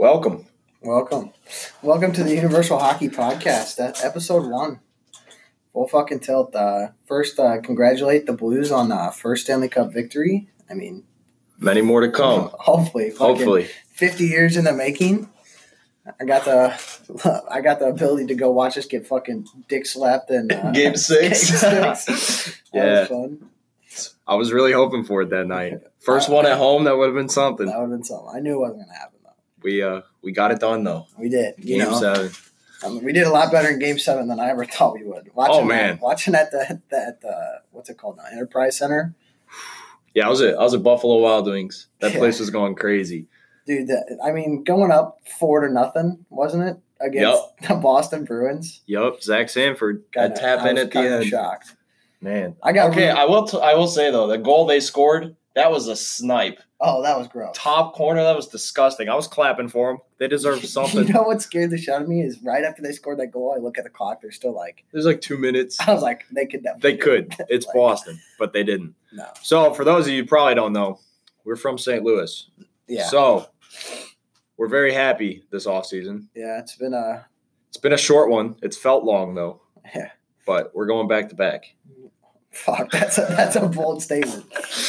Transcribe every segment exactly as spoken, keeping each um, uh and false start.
Welcome. Welcome. Welcome to the Universal Hockey Podcast, uh, episode one. Full fucking tilt. Uh, first, uh, congratulate the Blues on the uh, first Stanley Cup victory. I mean, many more to come. Hopefully. Hopefully. fifty years in the making. I got the I got the ability to go watch us get fucking dick slapped in uh, game six. Game six. Yeah. That was fun. I was really hoping for it that night. First one at home, that would have been something. That would have been something. I knew it wasn't going to happen, though. We uh we got it done, though. We did. You Game know, seven. I mean, we did a lot better in Game Seven than I ever thought we would. Watching Oh, man. That, watching at the, the, at the, what's it called now, Enterprise Center. Yeah, I was at, I was at Buffalo Wild Wings. That Yeah. place was going crazy. Dude, that, I mean, going up four to nothing, wasn't it, against Yep. the Boston Bruins? Yup, Zach Sanford Kinda- got tap I in was at the kinda end. shocked. Man, I got okay. really- I will. T- I will say though, the goal they scored, that was a snipe. Oh, that was gross. Top corner, that was disgusting. I was clapping for them. They deserve something. You know what scared the shit out of me is right after they scored that goal, I look at the clock. They're still like, There's like two minutes. I was like, they could definitely. They could. It's Like, Boston, but they didn't. No. So for those of you who probably don't know, we're from Saint Louis. Yeah. So we're very happy this offseason. Yeah, it's been a. It's been a short one. It's felt long though. Yeah. But we're going back to back. Fuck, that's a that's a bold statement.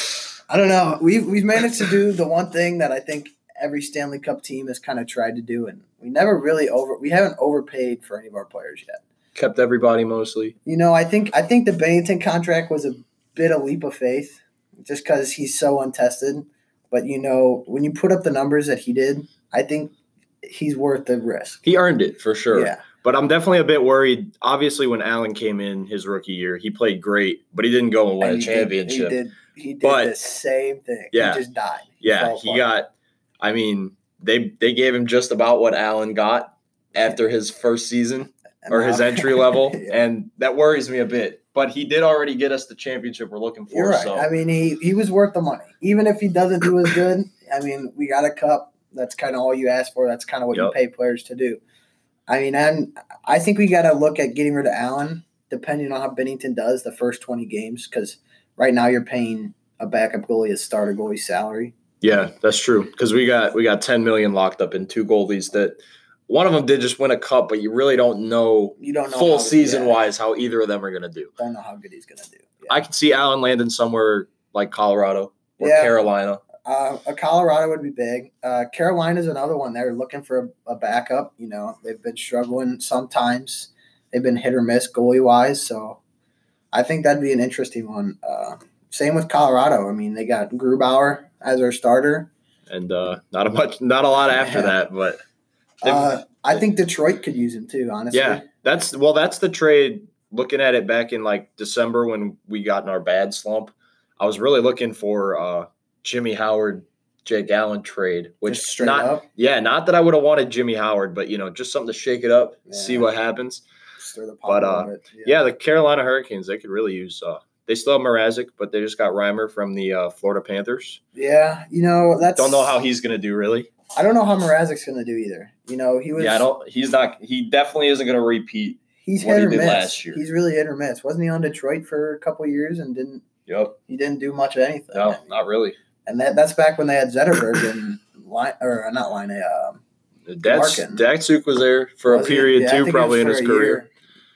I don't know. We've we've managed to do the one thing that I think every Stanley Cup team has kind of tried to do, and we never really over we haven't overpaid for any of our players yet. Kept everybody mostly. You know, I think I think the Bennington contract was a bit a leap of faith, just because he's so untested. But you know, when you put up the numbers that he did, I think he's worth the risk. He earned it for sure. Yeah. But I'm definitely a bit worried. Obviously, when Allen came in his rookie year, he played great, but he didn't go and win And a he did- championship. he did. He did But- the same thing. Yeah. He just died. Yeah, fell he apart. got – I mean, they they gave him just about what Allen got after his first season And or his now- entry level, Yeah. and that worries me a bit. But he did already get us the championship we're looking for. You're right. So. I mean, he, he was worth the money. Even if he doesn't do as good, I mean, we got a cup. That's kind of all you ask for. That's kind of what Yep. you pay players to do. I mean, I'm, I think we got to look at getting rid of Allen, depending on how Bennington does the first twenty games, because right now you're paying a backup goalie a starter goalie salary. Yeah, that's true. Because we got we got ten million locked up in two goalies that one of them did just win a cup, but you really don't know, You don't know full how, season yeah, wise how either of them are going to do. Don't know how good he's going to do. Yeah. I could see Allen landing somewhere like Colorado or Yeah. Carolina. Uh, a Colorado would be big. Uh, Carolina's another one. They're looking for a, a backup. You know, they've been struggling sometimes. They've been hit or miss goalie wise. So I think that'd be an interesting one. Uh, same with Colorado. I mean, they got Grubauer as their starter. And uh, not a much, not a lot after Yeah. that, but they've- Uh, I think Detroit could use him too. Honestly, yeah, that's well, that's the trade. Looking at it back in like December when we got in our bad slump, I was really looking for uh, Jimmy Howard, Jake Allen trade. Which Just straight not, up. yeah, not that I would have wanted Jimmy Howard, but you know, just something to shake it up, see Yeah. what happens. Stir the pot But, a uh, little bit. Yeah, the Carolina Hurricanes, they could really use. Uh, they still have Mrazek, but they just got Reimer from the uh, Florida Panthers. yeah. You know, that's Don't know how he's going to do, really. I don't know how Mrazek's going to do either. You know, he was. Yeah, I don't. He's not. He definitely isn't going to repeat. He's what hit he or did miss. last year. He's really hit or miss. Wasn't he on Detroit for a couple years and didn't? Yep. He didn't do much of anything. No, not really. And that that's back when they had Zetterberg and line or not line a um, That's Larkin. Datsuk was there for a was he? period Yeah, I too, think it probably was in for his a career. year.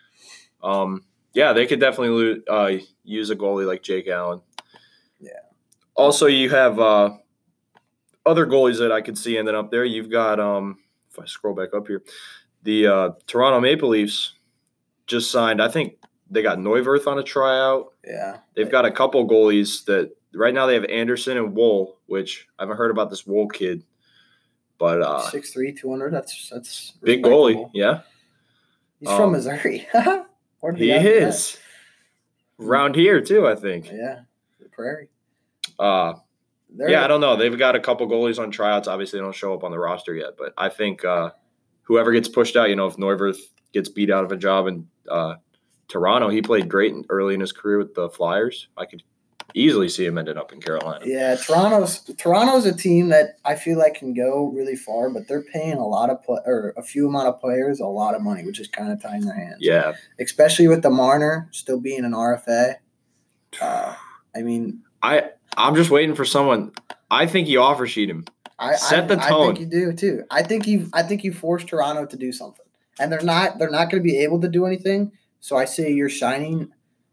Um, yeah, they could definitely lo- uh, use a goalie like Jake Allen. Yeah. Also, you have uh, other goalies that I could see ending up there. You've got, um, if I scroll back up here, the uh, Toronto Maple Leafs just signed. I think they got Neuwirth on a tryout. Yeah. They've got a couple goalies that right now they have Anderson and Wool, which I haven't heard about this Wool kid, but uh, six three, two hundred. That's that's big goalie. respectable. Yeah, He's Um, from Missouri. Where did he guys get is. Around here too, I think. that? Yeah. The Prairie. Uh, They're, yeah, I don't know. They've got a couple goalies on tryouts. Obviously, they don't show up on the roster yet, but I think uh, whoever gets pushed out, you know, if Neuwirth gets beat out of a job in uh, Toronto, he played great in, early in his career with the Flyers. I could easily see him ending up in Carolina. Yeah, Toronto's Toronto's a team that I feel like can go really far, but they're paying a lot of play, or a few amount of players a lot of money, which is kind of tying their hands. Yeah, Especially with the Marner still being an R F A. Uh, I mean, I I'm just waiting for someone. I think he offer sheet him. I, Set I, the I tone. think you do too. I think you I think you force Toronto to do something. And they're not they're not going to be able to do anything. So I say you're signing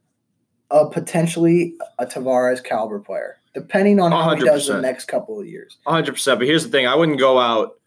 a potentially a Tavares caliber player, depending on how he does the one hundred percent. next couple of years. one hundred percent. But here's the thing. I wouldn't go out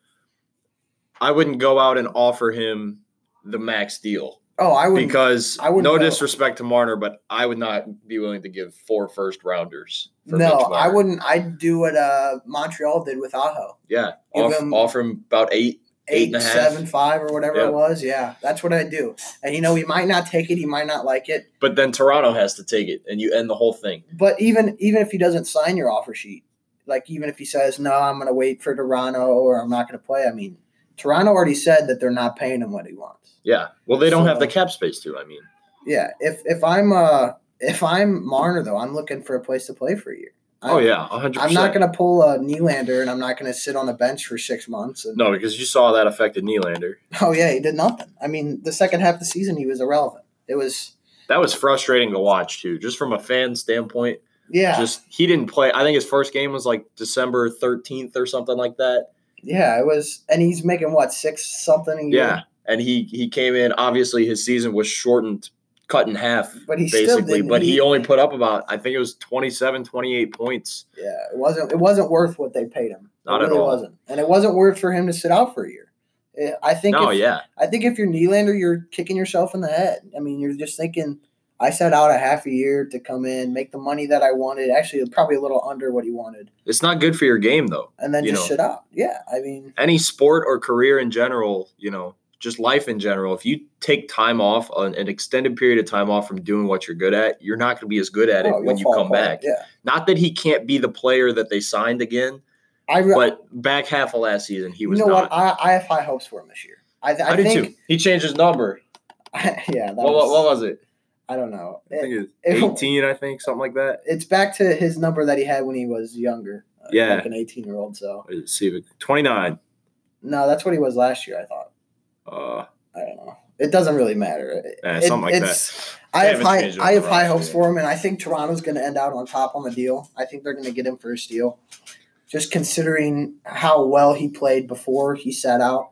I wouldn't go out and offer him the max deal. Oh, I would Because I wouldn't no go- disrespect to Marner, but I would not be willing to give four first rounders for No, Mitch I Marner. wouldn't. I'd do what uh, Montreal did with Aho. Yeah. Give Off, him- offer him about eight. Eight Eight, and a half. seven, five, or whatever Yep. it was. Yeah, that's what I do. And you know, he might not take it. He might not like it. But then Toronto has to take it, and you end the whole thing. But even even if he doesn't sign your offer sheet, like even if he says no, I'm going to wait for Toronto or I'm not going to play. I mean, Toronto already said that they're not paying him what he wants. Yeah. Well, they don't So- have the cap space to, I mean. Yeah, if if I'm uh if I'm Marner though, I'm looking for a place to play for a year. Oh, I'm- yeah, one hundred percent. I'm not going to pull a Nylander and I'm not going to sit on the bench for six months. And, No, because you saw that affected Nylander. Oh yeah, he did nothing. I mean, the second half of the season he was irrelevant. It was That was frustrating to watch, too, just from a fan standpoint. yeah, Just he didn't play. I think his first game was like December thirteenth or something like that. yeah. It was, and he's making what six something a year. Yeah, and he he came in. Obviously, his season was shortened, cut in half, But he still basically. didn't. But he, He- only put up about I think it was twenty-seven, twenty-eight points. Yeah, it wasn't. It wasn't worth what they paid him. It Not at really all. wasn't, and it wasn't worth for him to sit out for a year. Eh, I think. No, if, yeah, I think if you're Nylander, you're kicking yourself in the head. I mean, you're just thinking, I sat out a half a year to come in, make the money that I wanted. Actually, probably a little under what he wanted, it's not good for your game though. and then You just know. sit out. Yeah, I mean, Any sport or career in general, you know, just life in general. If you take time off, an, an extended period of time off from doing what you're good at, you're not going to be as good at it oh, when you'll you fall come apart. back. Yeah, Not that he can't be the player that they signed again, I. Re- but back half of last season he you was know not. what? I, I have high hopes for him this year. I, I, I, do think. too. He changed his number. yeah, that What, was, what, what was it? I don't know. I think it was It- eighteen. I think something like that. It's back to his number that he had when he was younger. uh, Yeah. like an eighteen-year-old. So Let's see, if it- twenty-nine. no, that's what he was last year. I thought. Uh, I don't know. It doesn't really matter. It- eh, it- something like that. it's- I They have haven't high. changed it I on have the high roster hopes yet. for him, and I think Toronto's going to end out on top on the deal. I think they're going to get him for a steal, just considering how well he played before he sat out,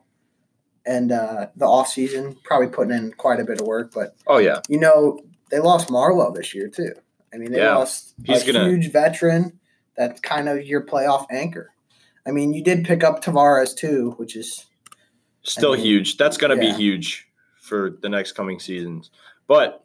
and uh, the off season probably putting in quite a bit of work. But Oh yeah, you know, they lost Marlowe this year too. I mean, they Yeah. lost He's a gonna- huge veteran that's kind of your playoff anchor. I mean, you did pick up Tavares too, which is still I mean, huge. That's going to yeah. be huge for the next coming seasons. But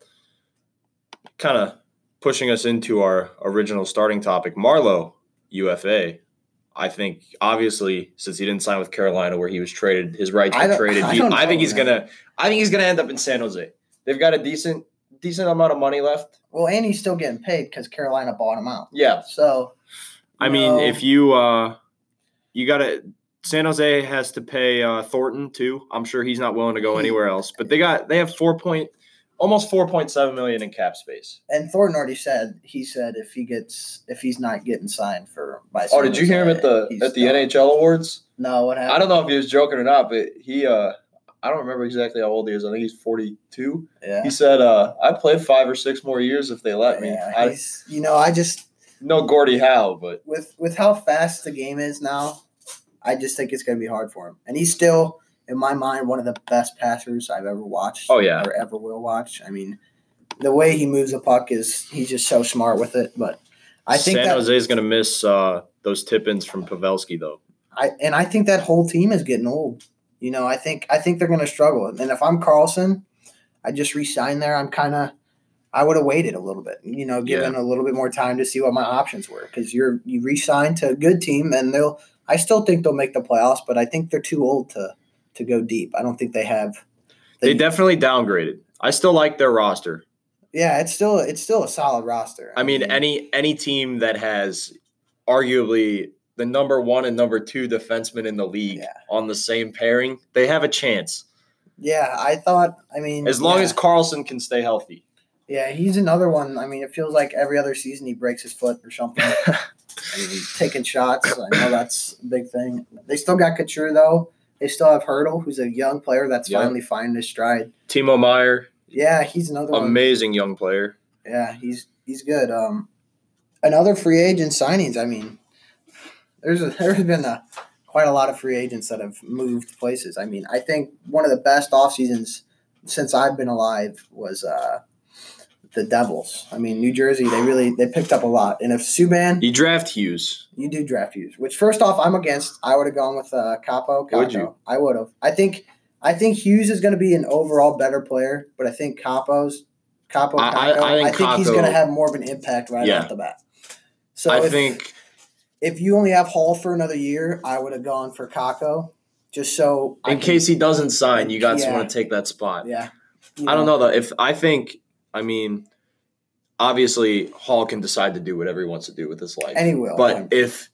kind of pushing us into our original starting topic, Marlowe, U F A. I think obviously since he didn't sign with Carolina where he was traded, his rights I were don't- traded. I He, don't I think know, he's man. gonna. I think he's gonna end up in San Jose. They've got a decent, decent amount of money left. well, and he's still getting paid because Carolina bought him out. Yeah, So, I you mean, know, if you uh, you got to San Jose has to pay uh, Thornton too. I'm sure he's not willing to go anywhere else. But they got they have four point almost four point seven million in cap space. and Thornton already said he said if he gets if he's not getting signed for by Oh, did you hear him at the he's at the done. N H L awards? No, what happened? I don't know if he was joking or not, but he uh I don't remember exactly how old he is. I think he's forty-two. Yeah, He said, uh, "I'd play five or six more years if they let me." yeah. I He's you know I just no Gordie Howe, but with with how fast the game is now, I just think it's going to be hard for him. And he's still, in my mind, one of the best passers I've ever watched. Oh, yeah. or ever will watch. I mean, the way he moves the puck is he's just so smart with it. But I think San that Jose is going to miss uh, those tip-ins from Pavelski though. I and I think that whole team is getting old. You know, I think I think they're going to struggle. And if I'm Carlson, I just re-signed there. I'm kind of I would have waited a little bit. You know, given a little bit more time to see what my options were because you're you re-signed to a good team and they'll. I still think they'll make the playoffs, but I think they're too old to to go deep. I don't think they have. They definitely downgraded. I still like their roster. Yeah, it's still it's still a solid roster. I mean, any any team that has arguably the number one and number two defenseman in the league Yeah. on the same pairing, they have a chance. yeah, I thought. I mean, As long yeah. as Carlson can stay healthy. yeah, he's another one. I mean, it feels like every other season he breaks his foot or something. I mean, he's taking shots. I know that's a big thing. They still got Couture though. They still have Hurdle, who's a young player that's Yeah. finally finding his stride. Timo Meyer, Yeah, he's another one. amazing young player. Yeah, he's he's good. Um, another free agent signings. I mean, there's a, there's been a quite a lot of free agents that have moved places. I mean, I think one of the best off seasons since I've been alive was uh, the Devils. I mean, New Jersey, they really they picked up a lot. And if Subban, You draft Hughes. you do draft Hughes, which first off, I'm against. I would have gone with uh, Capo. Capo. Would you? I would have. I think I think Hughes is going to be an overall better player, but I think Capo's Capo. I- I- Capo, I think think he's Capo- going to have more of an impact right Yeah. off the bat. So I if, think if you only have Hall for another year, I would have gone for Kako, just so I in can- case he doesn't sign, you got Yeah. someone to take that spot. yeah. You I don't know though. If I think, I mean, obviously Hall can decide to do whatever he wants to do with his life. And he will. But if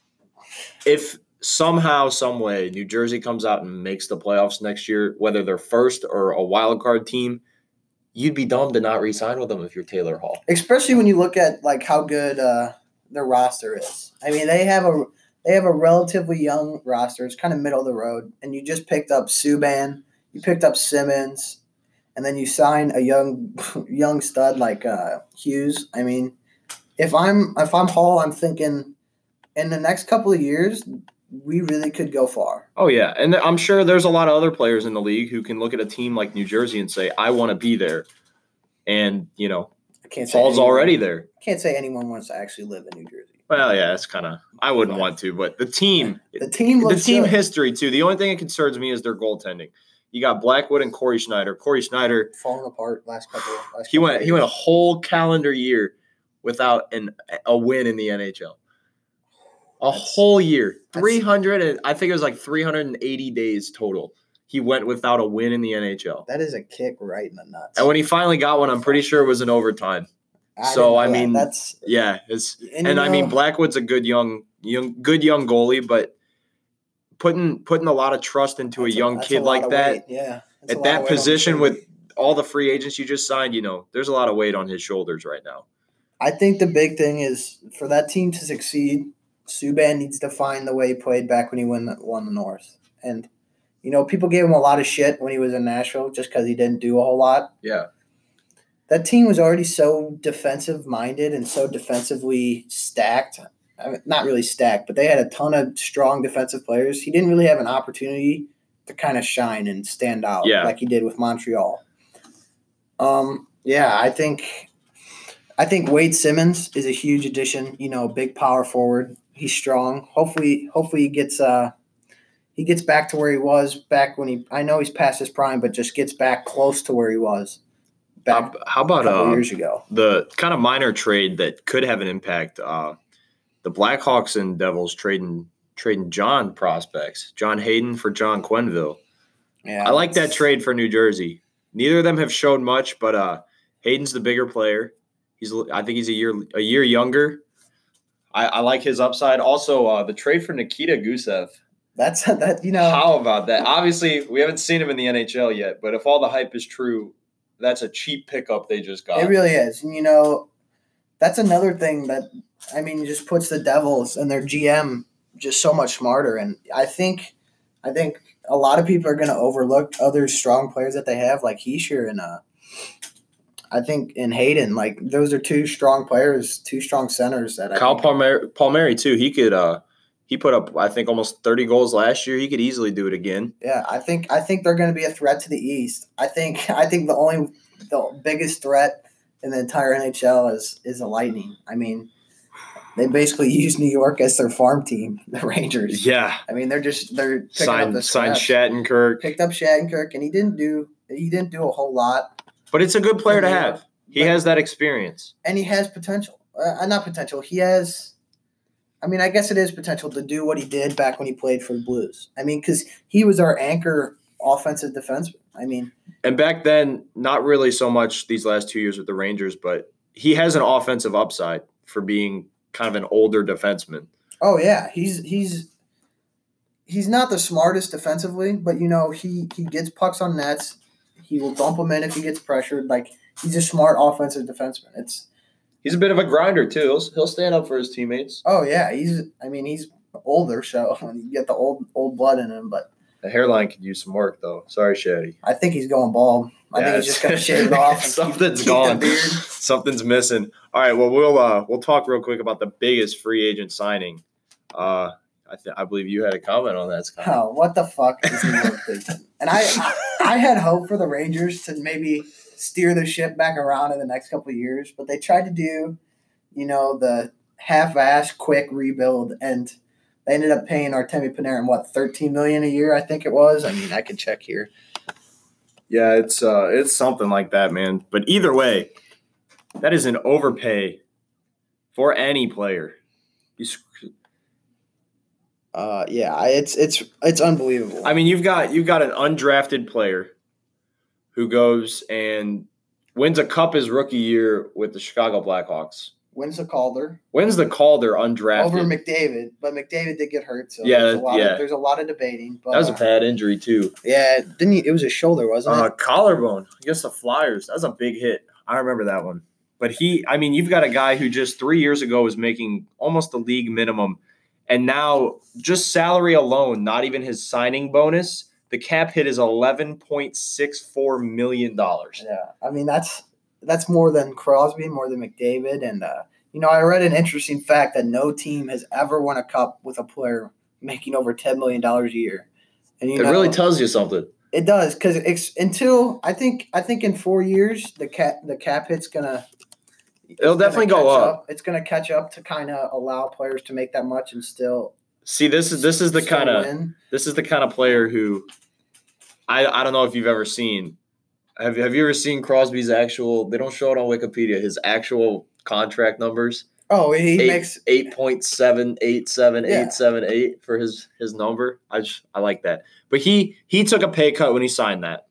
if somehow, some way, New Jersey comes out and makes the playoffs next year, whether they're first or a wild card team, you'd be dumb to not re-sign with them if you're Taylor Hall. especially when you look at like how good uh, their roster is. I mean, they have a they have a relatively young roster. It's kind of middle of the road, and you just picked up Subban, you picked up Simmons, and then you sign a young young stud like uh, Hughes. I mean, if I'm if I'm Hall, I'm thinking in the next couple of years we really could go far. Oh yeah, and I'm sure there's a lot of other players in the league who can look at a team like New Jersey and say, "I want to be there," and you know, I can't say Hall's anyone- already there. Can't say anyone wants to actually live in New Jersey. Well, yeah, it's kind of. I wouldn't want to, but the team, The team the looks team good. history too. The only thing that concerns me is their goaltending. You got Blackwood and Corey Schneider. Corey Schneider, falling apart last couple. Last he couple went of he went a years. whole calendar year without an a win in the N H L. A That's- whole year, that's- three hundred and I think it was like three hundred and eighty days total. He went without a win in the N H L. That is a kick right in the nuts. And when he finally got one, I'm pretty sure it was in overtime. I so, didn't know I that. mean, that's Yeah, it's and, and you I mean know, Blackwood's a good young young good young goalie, but putting putting a lot of trust into a that's young that's kid lot like of that weight. Yeah, that's a at lot that of weight on his position shoulder. with all the free agents you just signed, you know, there's a lot of weight on his shoulders right now. I think the big thing is for that team to succeed, Subban needs to find the way he played back when he won the, won the North. And you know, people gave him a lot of shit when he was in Nashville just because he didn't do a whole lot. Yeah. That team was already so defensive minded and so defensively stacked. I mean, not really stacked, but they had a ton of strong defensive players. He didn't really have an opportunity to kind of shine and stand out Yeah. like he did with Montreal. Um, yeah, I think I think Wade Simmons is a huge addition. You know, big power forward. He's strong. Hopefully, hopefully he gets uh he gets back to where he was back when he. I know he's past his prime, but just gets back close to where he was back How, how a about couple uh, years ago. the kind of minor trade that could have an impact? Uh, the Blackhawks and Devils trading trading John prospects, John Hayden for John Quenneville. Yeah, I like that it's- trade for New Jersey. Neither of them have shown much, but uh, Hayden's the bigger player. He's I think he's a year a year younger. I, I like his upside. Also, uh, the trade for Nikita Gusev. That's that. You know, How about that? Obviously, we haven't seen him in the N H L yet, but if all the hype is true, that's a cheap pickup they just got. it really is. And you know, that's another thing that I mean just puts the Devils and their G M just so much smarter. And I think, I think a lot of people are going to overlook other strong players that they have, like Heischer and uh, I think in Hayden. Like those are two strong players, two strong centers that I Kyle think, Palmieri, Palmieri too. He could. Uh, he put up, I think, almost thirty goals last year. He could easily do it again. Yeah, I think I think they're going to be a threat to the East. I think I think the only the biggest threat in the entire N H L is is the Lightning. I mean, they basically use New York as their farm team, the Rangers. Yeah, I mean, they're just they're picking up signed the signed scraps. Shattenkirk, Picked up Shattenkirk, and he didn't do he didn't do a whole lot. but it's a good player to New York, have. He but- has that experience. and he has potential. Uh, not potential. He has. I mean, I guess it is potential to do what he did back when he played for the Blues. I mean, because he was our anchor offensive defenseman. I mean, And back then, not really so much these last two years with the Rangers, but he has an offensive upside for being kind of an older defenseman. oh yeah, he's he's he's not the smartest defensively, but you know he he gets pucks on nets. He will dump them in if he gets pressured. Like he's a smart offensive defenseman. It's He's a bit of a grinder too. He'll, he'll stand up for his teammates. oh yeah, he's I mean he's older, so you get the old old blood in him. But The hairline could use some work though. Sorry, Shady. I think he's going bald. I think he's just gonna shave it off. And Something's keep, keep gone. the beard. Something's missing. All right. Well, we'll uh, we'll talk real quick about the biggest free agent signing. Uh, I th- I believe you had a comment on that, Scott. Oh, what the fuck is New York thinking? And I, I, I had hope for the Rangers to maybe steer the ship back around in the next couple of years, but they tried to do, you know, the half-ass quick rebuild, and they ended up paying Artemi Panarin what thirteen million dollars a year, I think it was. I mean, I can check here. Yeah, it's uh, it's something like that, man. But either way, that is an overpay for any player. You Uh, yeah, it's it's it's unbelievable. I mean, you've got you've got an undrafted player who goes and wins a cup his rookie year with the Chicago Blackhawks. Wins the Calder. Wins the Calder undrafted Over McDavid, but McDavid did get hurt, so yeah, there's, a lot yeah. of, there's a lot of debating. But, that was a bad injury too. Yeah, didn't he, it was his shoulder, wasn't Uh, it? collarbone against the Flyers. That was a big hit. I remember that one. But he, I mean, you've got a guy who just three years ago was making almost the league minimum. And now just salary alone, not even his signing bonus, the cap hit is eleven point six four million dollars. Yeah, I mean, that's that's more than Crosby, more than McDavid. And, uh, you know, I read an interesting fact that no team has ever won a cup with a player making over ten million dollars a year. And, you It know, really tells you something. It does, because until I think I think in four years the cap the cap hit's gonna It'll definitely go up. It's gonna catch up to kind of allow players to make that much and still See, this is this is the still kind of win. this is the kind of player who I I don't know if you've ever seen. Have Have you ever seen Crosby's actual? They don't show it on Wikipedia. His actual contract numbers. Oh, he eight, makes eight point seven eight seven Yeah. eight seven eight for his his number. I just, I like that. But he he took a pay cut when he signed that,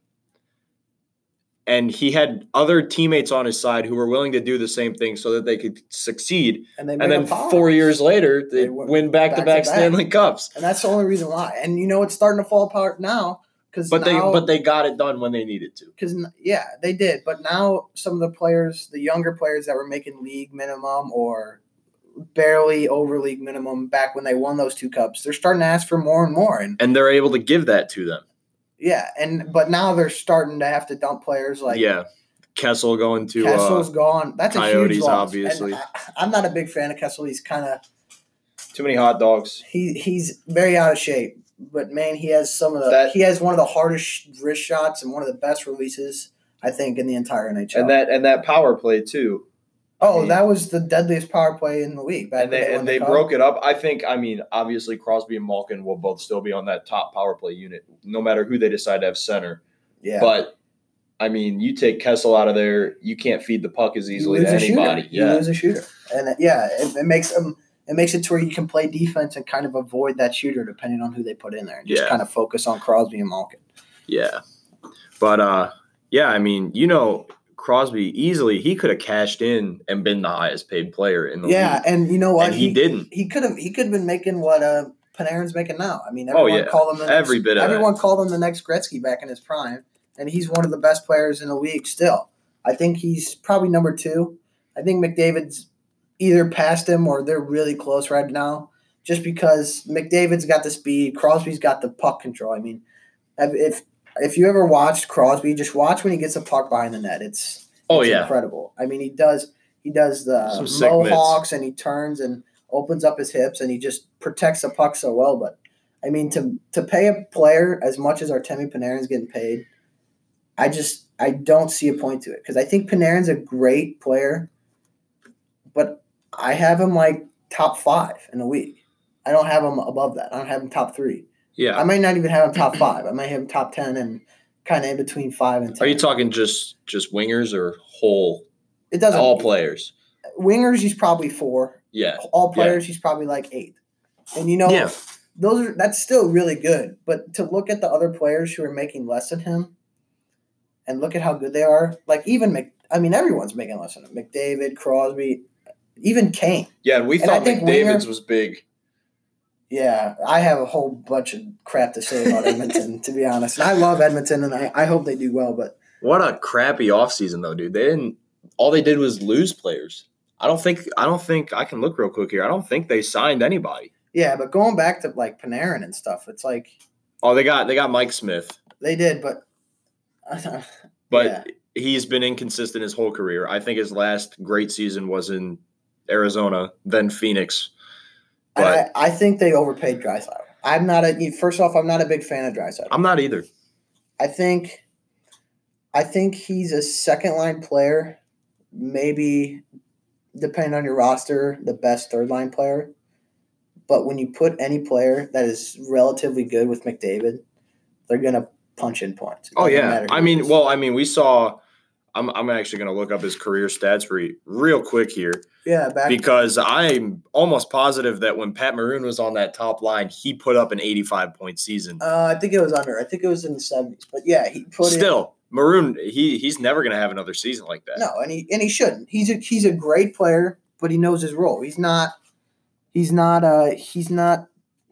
and he had other teammates on his side who were willing to do the same thing so that they could succeed. and they And made then a power. four years later, they, They went win back to back back-to-back. Stanley Cups. and that's the only reason why. And you know it's starting to fall apart now because But they now, but they got it done when they needed to. Because yeah, they did. But now some of the players, the younger players that were making league minimum or barely over league minimum back when they won those two cups, they're starting to ask for more and more. And And they're able to give that to them. yeah, and but now they're starting to have to dump players like yeah. Kessel going to Kessel's uh, gone. That's a Coyotes, huge loss. obviously. And I, I'm not a big fan of Kessel. He's kind of too many hot dogs. he he's very out of shape. But man, he has some of the That- he has one of the hardest wrist shots and one of the best releases I think in the entire N H L. And that and that power play too. oh, that was the deadliest power play in the league. Back And when they won and the they cup. broke it up. I think I mean obviously Crosby and Malkin will both still be on that top power play unit, no matter who they decide to have center. Yeah, But I mean, you take Kessel out of there, you can't feed the puck as You easily lose to a shooter. anybody. You Yeah. lose a shooter, and uh, yeah, it, it makes them. It makes it to where you can play defense and kind of avoid that shooter depending on who they put in there, and just Yeah. kind of focus on Crosby and Malkin. Yeah. But uh yeah, I mean, you know, Crosby easily he could have cashed in and been the highest paid player in the Yeah, league. and you know what? And he didn't. He could have. He could have been making what uh, Panarin's making now. I mean, Oh, everyone yeah. called him the Every next, bit of everyone called him the next Gretzky back in his prime, and he's one of the best players in the league still. I think he's probably number two. I think McDavid's either past him or they're really close right now, just because McDavid's got the speed, Crosby's got the puck control. I mean, if if you ever watched Crosby, just watch when he gets a puck behind the net. It's Oh it's yeah. incredible. I mean, he does he does the Some sick mohawks and he turns and opens up his hips and he just protects the puck so well. But I mean, to to pay a player as much as Artemi Panarin's getting paid, I just I don't see a point to it because I think Panarin's a great player, but I have him like top five in the league. I don't have him above that. I don't have him top three. Yeah. I might not even have him top five. I might have him top ten and kind of in between five and ten. Are you talking just just wingers or whole It doesn't all players? Wingers, he's probably four. Yeah. All players, he's probably like eight. And you know, Yeah. those are that's still really good. But to look at the other players who are making less than him, and look at how good they are, like even Mc, I mean, everyone's making less than him. McDavid, Crosby, even Kane. Yeah, and we And I thought think McDavid's winger- was big. Yeah, I have a whole bunch of crap to say about Edmonton, to be honest. And I love Edmonton, and I, I hope they do well. But What a crappy offseason though, dude. They didn't all they did was lose players. I don't think I don't think I can look real quick here. I don't think they signed anybody. yeah, but going back to like Panarin and stuff, it's like Oh, they got they got Mike Smith. they did, but But Yeah. he's been inconsistent his whole career. I think his last great season was in Arizona, then Phoenix. But I, I think they overpaid Draisaitl. I'm not a first off. I'm not a big fan of Draisaitl. I'm not either. I think, I think he's a second line player, maybe depending on your roster, the best third line player. But when you put any player that is relatively good with McDavid, they're gonna punch in points. It Oh doesn't yeah, matter who I it mean, is. well, I mean, we saw. I'm I'm actually going to look up his career stats for you real quick here yeah, back because I'm almost positive that when Pat Maroon was on that top line, he put up an eighty-five point season. Uh, I think it was under. I think it was in the seventies. But yeah, he put Still, Maroon, he he's never going to have another season like that. in. No, and he and he shouldn't. He's a he's a great player, but he knows his role. He's not. He's not. Uh, he's not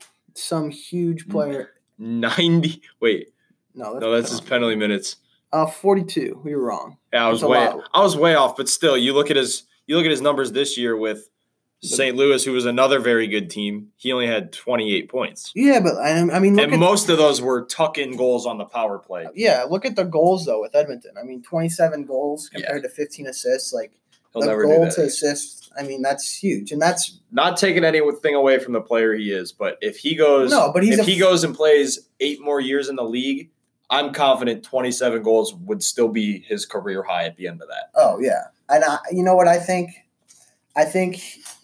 some huge player. ninety. Wait, No, that's no, that's his penalty minutes. Uh, forty-two. We were wrong. Yeah, I was That's a way lot. I was way off, but still, you look at his you look at his numbers this year with Saint Louis, who was another very good team. He only had twenty-eight points, Yeah, but I, I mean, look and at most of those were tuck-in goals on the power play. yeah, look at the goals though with Edmonton. I mean, twenty-seven goals compared to fifteen assists. Like He'll the never do goal that to again. assist. I mean, that's huge, and that's Not taking anything away from the player he is, but if he goes, No, but he's if a- he goes and plays eight more years in the league, I'm confident twenty-seven goals would still be his career high at the end of that. oh yeah, and I, you know what I think? I think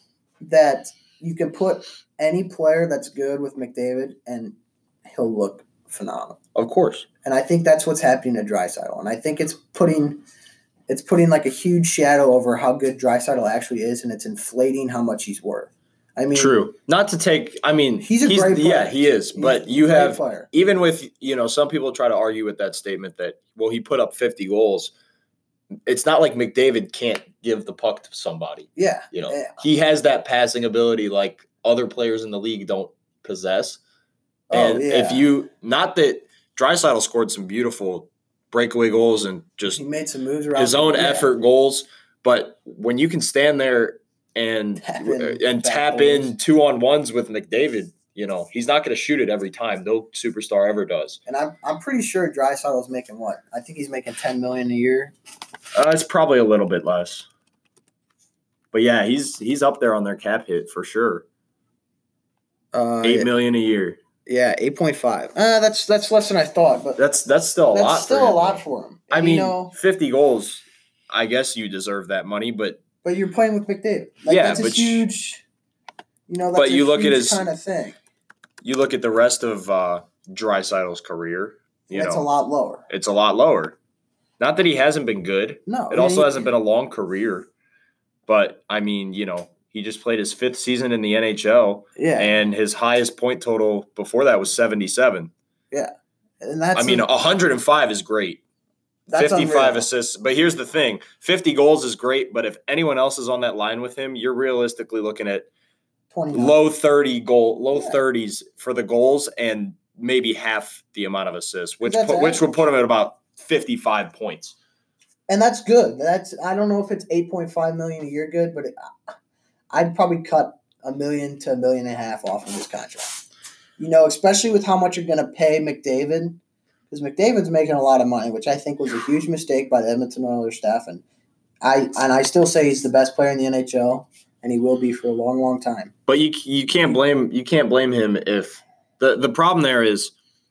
that you can put any player that's good with McDavid, and he'll look phenomenal. Of course. And I think that's what's happening to Draisaitl. And I think it's putting it's putting like a huge shadow over how good Draisaitl actually is, and it's inflating how much he's worth. I mean, True. Not to take. I mean, He's a great player. Yeah, he is. he's But a you great have player. even with you know some people try to argue with that statement that well he put up fifty goals. It's not like McDavid can't give the puck to somebody. Yeah. You know, Yeah. he has that passing ability like other players in the league don't possess. Oh, And yeah. if you not that Draisaitl scored some beautiful breakaway goals and just He made some moves around his own yeah. effort goals, but when you can stand there and Tap in and back tap goals. in two on ones with McDavid, you know he's not going to shoot it every time. No superstar ever does. And I'm I'm pretty sure Draisaitl's making what? I think he's making ten million a year. Uh, it's probably a little bit less, but yeah, he's he's up there on their cap hit for sure. Uh, Eight million a year. yeah, eight point five. Uh, that's that's less than I thought, but That's that's still a that's lot. still for a him, lot though. for him. I And, mean, you know, fifty goals. I guess you deserve that money, but but you're playing with McDavid. Like, Yeah, that's a but you- huge. You know, that's but a you look at huge his- kind of thing. you look at the rest of uh, Draisaitl's career. You That's know, a lot lower. it's a lot lower. Not that he hasn't been good. No, It also he- hasn't been a long career, but I mean, you know, he just played his fifth season in the N H L, Yeah, and his highest point total before that was seventy-seven. and that's. I mean, a, one hundred five is great. that's fifty-five unreal. assists. But here's the thing: fifty goals is great, but if anyone else is on that line with him, you're realistically looking at twenty-nine. low thirty goal, low Yeah. thirties for the goals, and maybe half the amount of assists, which That's put, which would average. put him at about fifty-five points. And that's good. That's I don't know if it's eight point five million a year good, but it, I'd probably cut a million to a million and a half off of this contract. You know, especially with how much you're going to pay McDavid, because McDavid's making a lot of money, which I think was a huge mistake by the Edmonton Oilers staff, and I and I still say he's the best player in the N H L, and he will be for a long, long time. But you you can't blame you can't blame him if the the problem there is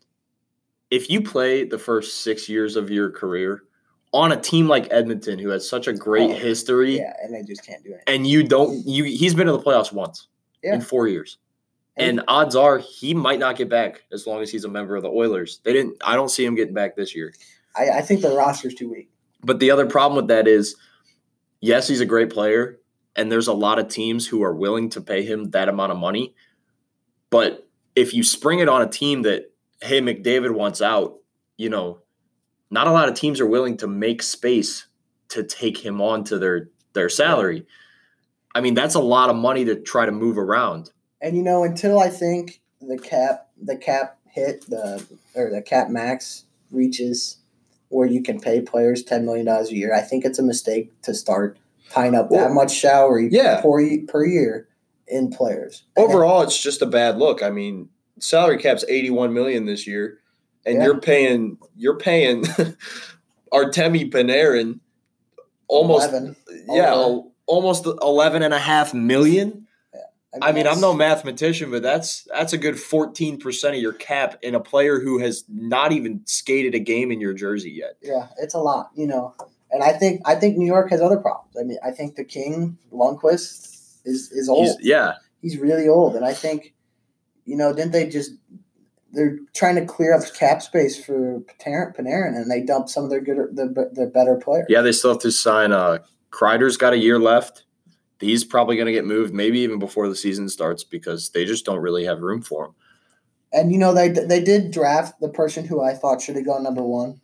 if you play the first six years of your career on a team like Edmonton who has such a great Oh, history Yeah, and they just can't do it. and you don't you he's been to the playoffs once Yeah. in four years. And- And odds are he might not get back as long as he's a member of the Oilers. They didn't I don't see him getting back this year. I, I think the roster's too weak. But the other problem with that is yes, he's a great player, and there's a lot of teams who are willing to pay him that amount of money. But if you spring it on a team that, hey, McDavid wants out, you know, not a lot of teams are willing to make space to take him on to their, their salary. I mean, that's a lot of money to try to move around. And you know, until I think the cap the cap hit the or the cap max reaches where you can pay players ten million dollars a year, I think it's a mistake to start tying up Well, that much salary yeah. per, per year in players. Overall, it's just a bad look. I mean, salary cap's eighty-one million this year, and Yeah. you're paying you're paying Artemi Panarin almost eleven. yeah Over. Almost eleven and a half million. I mean, I'm that's- no mathematician, but that's that's a good fourteen percent of your cap in a player who has not even skated a game in your jersey yet. Yeah, it's a lot, you know. And I think I think New York has other problems. I mean, I think the King Lundqvist is is old. He's, yeah, He's really old, and I think, you know, didn't they just they're trying to clear up cap space for Panarin, Panarin and they dumped some of their good the their better players. yeah, they still have to sign. Uh, Kreider's got a year left. He's probably going to get moved, maybe even before the season starts, because they just don't really have room for him. And you know, they they did draft the person who I thought should have gone number one.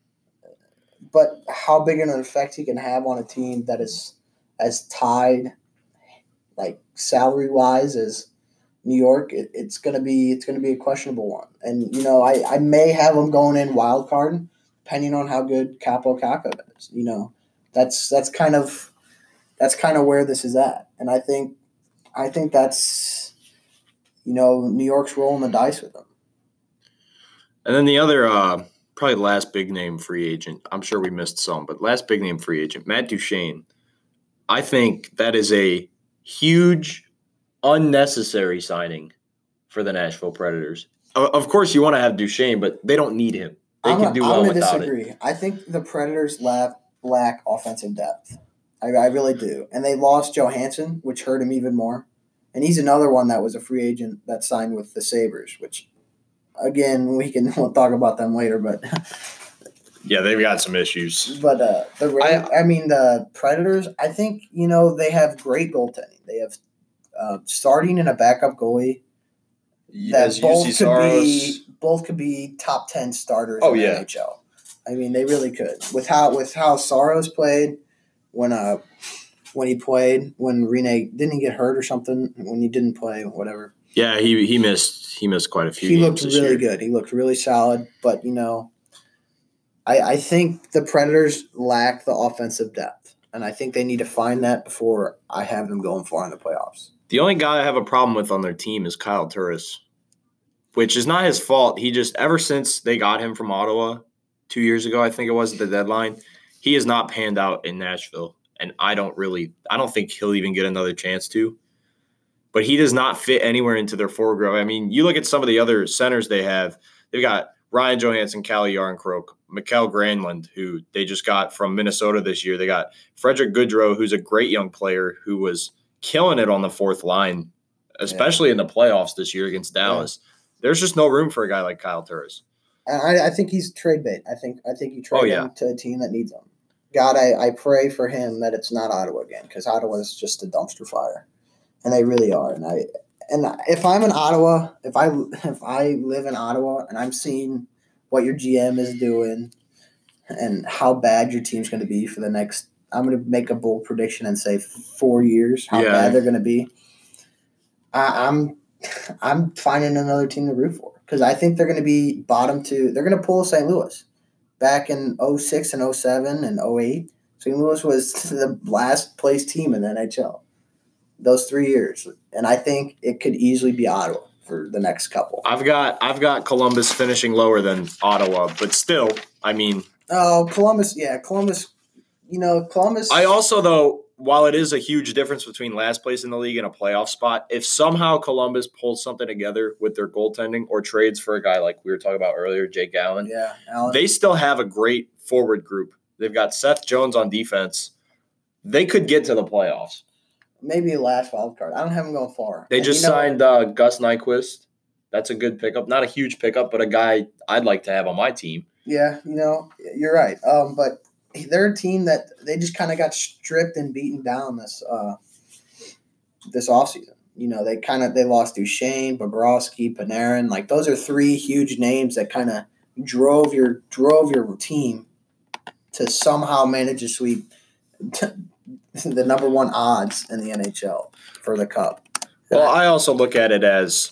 But how big an effect he can have on a team that is as tied, like salary wise, as New York, it, it's gonna be it's gonna be a questionable one. And you know, I, I may have him going in wild card, depending on how good Capo Caco is. You know, that's that's kind of that's kind of where this is at. And I think I think that's you know New York's rolling the dice with them. And then the other. Uh, Probably the last big name free agent. I'm sure we missed some, but last big name free agent, Matt Duchene. I think that is a huge, unnecessary signing for the Nashville Predators. Of course, you want to have Duchene, but they don't need him. They I'm can a, do I'm well gonna without disagree. it. I think the Predators lack lack offensive depth. I, I really do, and they lost Johansson, which hurt him even more. And he's another one that was a free agent that signed with the Sabres, which. Again, we can we'll talk about them later, but yeah, they've got some issues. But uh, the I, I mean the Predators, I think you know they have great goaltending. They have uh, starting and a backup goalie that As both U C could Saros. be both could be top ten starters Oh, in the yeah. N H L. I mean, they really could with how with how Saros played when uh when he played when Rene didn't he get hurt or something when he didn't play whatever. Yeah, he he missed he missed quite a few. He games looked this really year. good. He looked really solid. But, you know, I, I think the Predators lack the offensive depth. And I think they need to find that before I have them going far in the playoffs. The only guy I have a problem with on their team is Kyle Turris, which is not his fault. He just, ever since they got him from Ottawa two years ago, I think it was at the deadline, he has not panned out in Nashville. And I don't really – I don't think he'll even get another chance to. But he does not fit anywhere into their forward group. I mean, you look at some of the other centers they have. They've got Ryan Johansson, Calle Yarncroke, Mikael Granlund, who they just got from Minnesota this year. They got Frederick Goodrow, who's a great young player who was killing it on the fourth line, especially yeah. in the playoffs this year against Dallas. Yeah. There's just no room for a guy like Kyle Turris. I, I think he's trade bait. I think I think you trade oh, yeah. him to a team that needs him. God, I, I pray for him that it's not Ottawa again, because Ottawa is just a dumpster fire. And they really are. And I and if I'm in Ottawa, if I if I live in Ottawa and I'm seeing what your G M is doing and how bad your team's going to be for the next, I'm going to make a bold prediction and say four years, how yeah. bad they're going to be. I, I'm I'm finding another team to root for, because I think they're going to be bottom two. They're going to pull Saint Louis back in oh six and oh seven and oh eight. Saint Louis was the last place team in the N H L. Those three years, and I think it could easily be Ottawa for the next couple. I've got I've got Columbus finishing lower than Ottawa, but still, I mean, oh, Columbus, yeah, Columbus. You know, Columbus. I also, though, while it is a huge difference between last place in the league and a playoff spot, if somehow Columbus pulls something together with their goaltending or trades for a guy like we were talking about earlier, Jake Allen, yeah, Allen. They still have a great forward group. They've got Seth Jones on defense. They could get to the playoffs. Maybe a last wild card. I don't have them going far. They and just you know, signed uh, Gus Nyquist. That's a good pickup. Not a huge pickup, but a guy I'd like to have on my team. Yeah, you know, you're right. Um, but they're a team that they just kind of got stripped and beaten down this uh, this offseason. You know, they kind of they lost Duchene, Bobrovsky, Panarin. Like, those are three huge names that kind of drove your drove your team to somehow manage to sweep the number one odds in the N H L for the Cup. Well, I also look at it as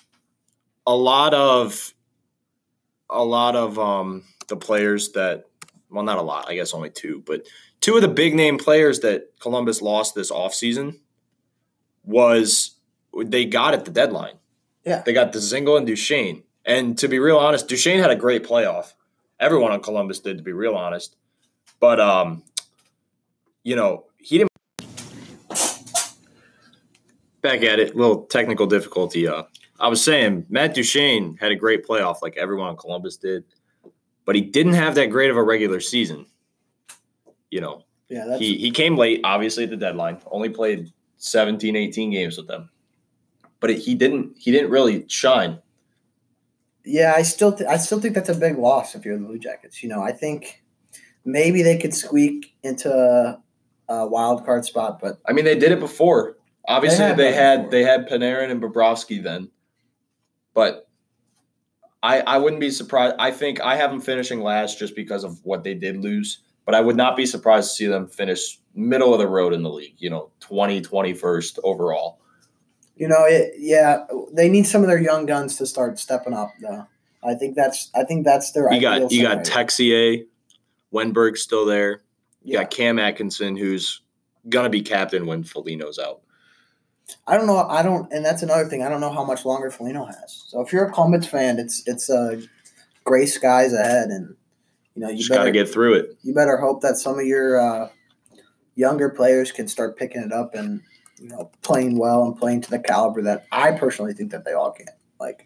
a lot of a lot of um, the players that, well, not a lot, I guess only two, but two of the big name players that Columbus lost this offseason was they got at the deadline. Yeah. They got Dzingel and Duchene. And to be real honest, Duchene had a great playoff. Everyone on Columbus did, to be real honest. But, um, you know, he didn't. Back at it, little technical difficulty. Uh, I was saying Matt Duchene had a great playoff, like everyone in Columbus did, but he didn't have that great of a regular season. You know, Yeah, that's he he came late, obviously at the deadline. Only played seventeen, eighteen games with them, but it, he didn't he didn't really shine. yeah. I still th- I still think that's a big loss if you're the Blue Jackets. You know, I think maybe they could squeak into a, a wild card spot, but I mean, they did it before. Obviously, have they, done it had before. they had Panarin and Bobrovsky then, but I I wouldn't be surprised. I think I have them finishing last just because of what they did lose, but I would not be surprised to see them finish middle of the road in the league. You know, twenty, twenty-first overall. you know, it, yeah, they need some of their young guns to start stepping up. Though I think that's I think that's their You ideal got you got scenario. Texier, Wenberg's still there. You Yeah. got Cam Atkinson, who's gonna be captain when Foligno's out. I don't know. I don't, and that's another thing. I don't know how much longer Foligno has. So if you're a Columbus fan, it's it's uh, gray skies ahead, and you know you Just better gotta get through it. you better hope that some of your uh, younger players can start picking it up and you know playing well and playing to the caliber that I personally think that they all can. Like,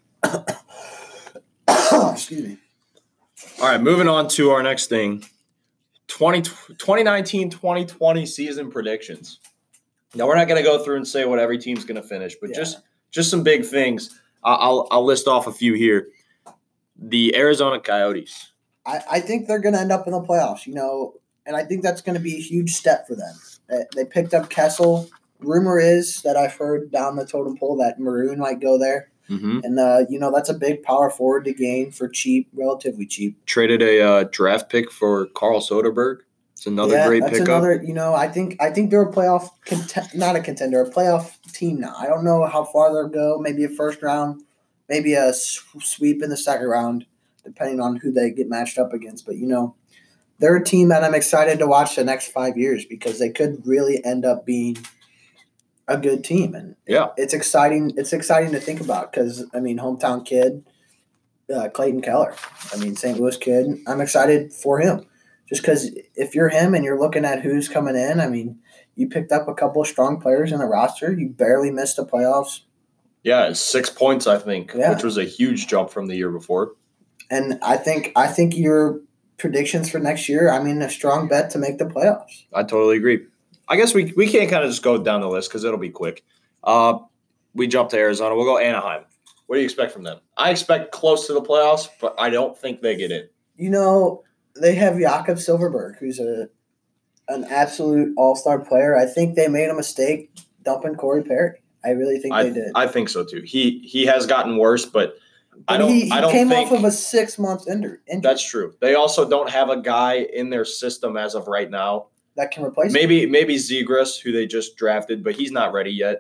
excuse me. All right, moving on to our next thing. twenty, twenty nineteen twenty twenty season predictions. Now we're not going to go through and say what every team's going to finish, but Yeah. just just some big things. I- I'll I'll list off a few here. The Arizona Coyotes. I, I think they're going to end up in the playoffs, you know, and I think that's going to be a huge step for them. They, they picked up Kessel. Rumor is that I've heard down the totem pole that Maroon might go there. Mm-hmm. And, uh, you know, that's a big power forward to gain for cheap, relatively cheap. Traded a uh, draft pick for Carl Soderberg. It's another yeah, great that's pickup. another, you know, I think I think they're a playoff, cont- not a contender, a playoff team now. I don't know how far they'll go. Maybe a first round, maybe a s- sweep in the second round, depending on who they get matched up against. But, you know, they're a team that I'm excited to watch the next five years because they could really end up being a good team. And Yeah. it's exciting. It's exciting to think about because, I mean, hometown kid, uh, Clayton Keller. I mean, Saint Louis kid. I'm excited for him. Just because if you're him and you're looking at who's coming in, I mean, you picked up a couple of strong players in the roster. You barely missed the playoffs. Yeah, six points, I think, Yeah. which was a huge jump from the year before. And I think I think your predictions for next year, I mean, a strong bet to make the playoffs. I totally agree. I guess we, we can't kind of just go down the list because it'll be quick. Uh, we jump to Arizona. We'll go Anaheim. What do you expect from them? I expect close to the playoffs, but I don't think they get in. You know, they have Jakob Silverberg, who's a an absolute all-star player. I think they made a mistake dumping Corey Perry. I really think I, they did. I think so too. He he has gotten worse, but I But don't. he, he I don't came think off of a six-month injury. that's true. They also don't have a guy in their system as of right now. that can replace him. Maybe maybe Zegras, who they just drafted, but he's not ready yet.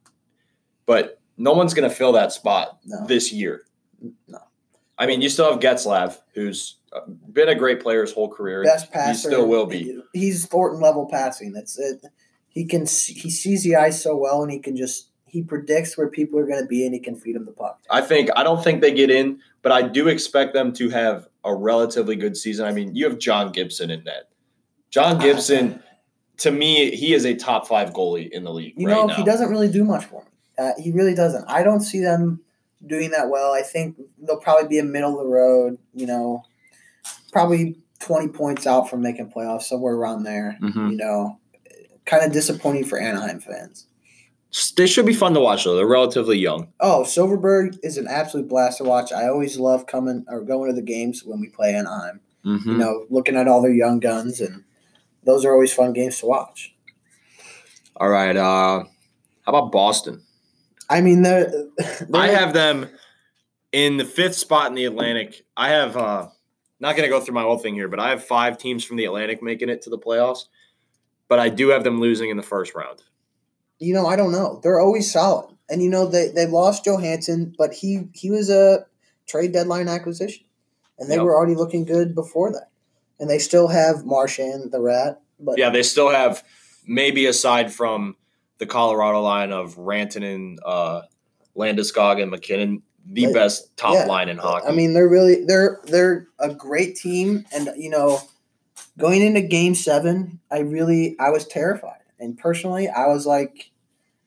But no one's going to fill that spot No. this year. No. I mean, you still have Getzlav, who's been a great player his whole career. Best passer. He still will be. He's Thornton level passing. That's it. He can see, he sees the ice so well, and he can just he predicts where people are going to be, and he can feed them the puck. I think I don't think they get in, but I do expect them to have a relatively good season. I mean, you have John Gibson in net. John Gibson, to me, he is a top five goalie in the league. You right know, now. he doesn't really do much for me. Uh, he really doesn't. I don't see them doing that well. I think they'll probably be a middle of the road. You know, probably twenty points out from making playoffs, somewhere around there. Mhm. You know, kind of disappointing for Anaheim fans. They should be fun to watch, though. They're relatively young. Oh, Silverberg is an absolute blast to watch. I always love coming or going to the games when we play Anaheim. Mm-hmm. You know, looking at all their young guns, and those are always fun games to watch. All right. Uh, how about Boston? I mean, they're, they're I have them in the fifth spot in the Atlantic. I have uh, not going to go through my whole thing here, but I have five teams from the Atlantic making it to the playoffs. But I do have them losing in the first round. You know, I don't know. They're always solid, and you know they they lost Johansson, but he he was a trade deadline acquisition, and they Yep. were already looking good before that. And they still have Marchand, the Rat, but Yeah, they still have, maybe aside from the Colorado line of Rantanen, uh, Landeskog, and McKinnon, the They- best top yeah. line in hockey. I mean, they're really they're they're a great team, and you know, going into Game Seven, I really I was terrified, and personally, I was like,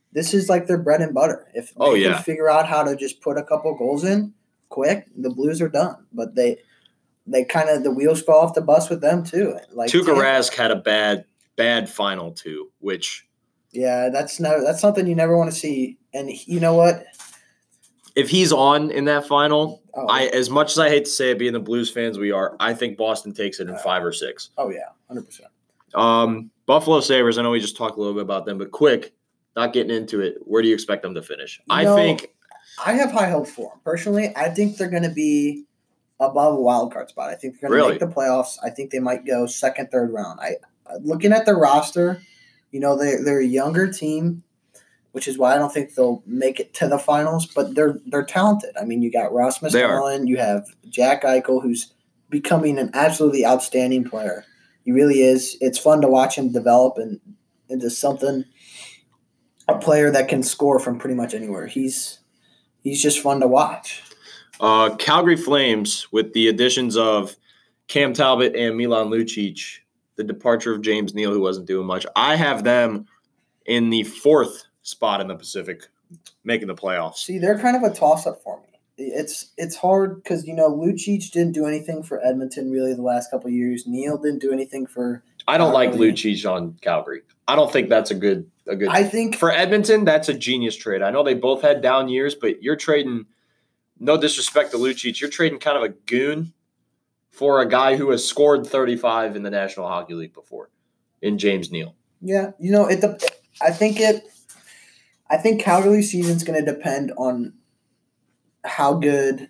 this is like their bread and butter. If they Oh, can yeah. figure out how to just put a couple goals in quick, the Blues are done. But they they kind of the wheels fall off the bus with them too. Like Tuukka Tampa- Rask had a bad bad final too, which Yeah, that's no that's something you never want to see. And you know what? if he's on in that final, Oh, I as much as I hate to say it, being the Blues fans we are, I think Boston takes it in Uh, five or six. oh yeah, hundred percent. Um, Buffalo Sabres, I know we just talked a little bit about them, but quick, not getting into it, where do you expect them to finish? You I know, think I have high hopes for them. Personally, I think they're going to be above a wild card spot. I think they're going to Really? make the playoffs. I think they might go second, third round. I looking at their roster, you know, they they're a younger team, which is why I don't think they'll make it to the finals. But they're they're talented. I mean, you got Rasmus They are. Dahlin, you have Jack Eichel, who's becoming an absolutely outstanding player. He really is. It's fun to watch him develop and into something. A player that can score from pretty much anywhere. He's he's just fun to watch. uh, Calgary Flames, with the additions of Cam Talbot and Milan Lucic, the departure of James Neal, who wasn't doing much, I have them in the fourth spot in the Pacific, making the playoffs. See, they're kind of a toss-up for me. It's it's hard because, you know, Lucic didn't do anything for Edmonton really the last couple of years. Neal didn't do anything for I don't like Calgary. Lucic on Calgary. I don't think that's a good a good I think for Edmonton. That's a genius trade. I know they both had down years, but you're trading. No disrespect to Lucic, you're trading kind of a goon for a guy who has scored thirty-five in the National Hockey League before, in James Neal. yeah, you know, it. I think it. I think Calgary's season's going to depend on how good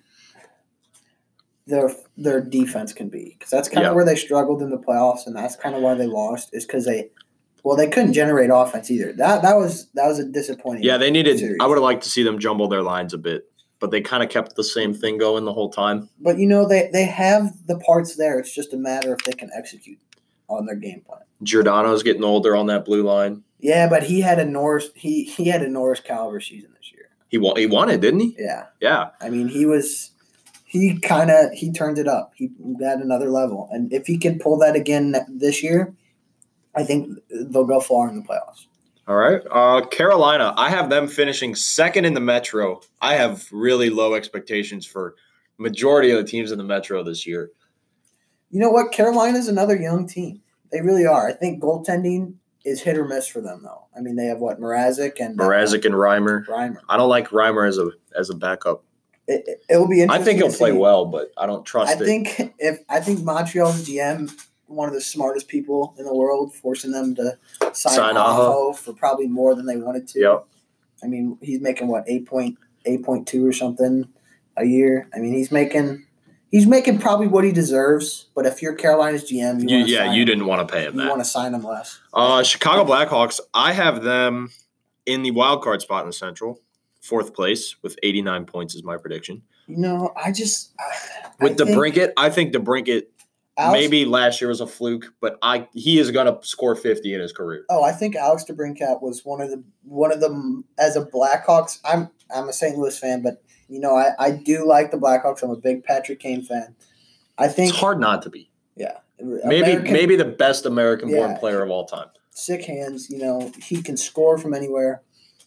their their defense can be, because that's kind Yeah. of where they struggled in the playoffs, and that's kind of why they lost. Is because they, well, they couldn't generate offense either. That that was that was a disappointing. Yeah, they needed. series. I would have liked to see them jumble their lines a bit, but they kind of kept the same thing going the whole time. But you know, they they have the parts there. It's just a matter if they can execute on their game plan. Giordano's getting older on that blue line. Yeah, but he had a Norris he he had a Norris caliber season this year. He won. He won it, didn't he? Yeah, Yeah. I mean he was he kind of he turned it up. He got another level, and if he can pull that again this year, I think they'll go far in the playoffs. All right. Uh, Carolina, I have them finishing second in the Metro. I have really low expectations for majority of the teams in the Metro this year. You know what? Carolina's another young team. They really are. I think goaltending is hit or miss for them, though. I mean, they have what Mrazek and uh, Mrazek and Reimer. Reimer. I don't like Reimer as a as a backup. It, it, it will be I interesting. think he'll to play see. well, but I don't trust I it. think if I think Montreal's G M, one of the smartest people in the world, forcing them to sign, Sign Aho Aho. for probably more than they wanted to. Yep. I mean, he's making what eight point eight point two or something a year. I mean, he's making he's making probably what he deserves. But if you're Carolina's G M, you, You, wanna yeah, sign you him. didn't want to pay him You that. want to sign him less. Uh, Chicago Blackhawks, I have them in the wild card spot in the Central, fourth place with eighty-nine points is my prediction. You know, I just I, With I think DeBrincat, I think DeBrincat Alex, maybe last year was a fluke, but I he is going to score fifty in his career. Oh, I think Alex DeBrincat was one of the one of the as a Blackhawks. I'm I'm a Saint Louis fan, but you know I, I do like the Blackhawks. I'm a big Patrick Kane fan. I think It's hard not to be. yeah, Maybe American- maybe the best American-born Yeah. player of all time. sick hands. You know he can score from anywhere.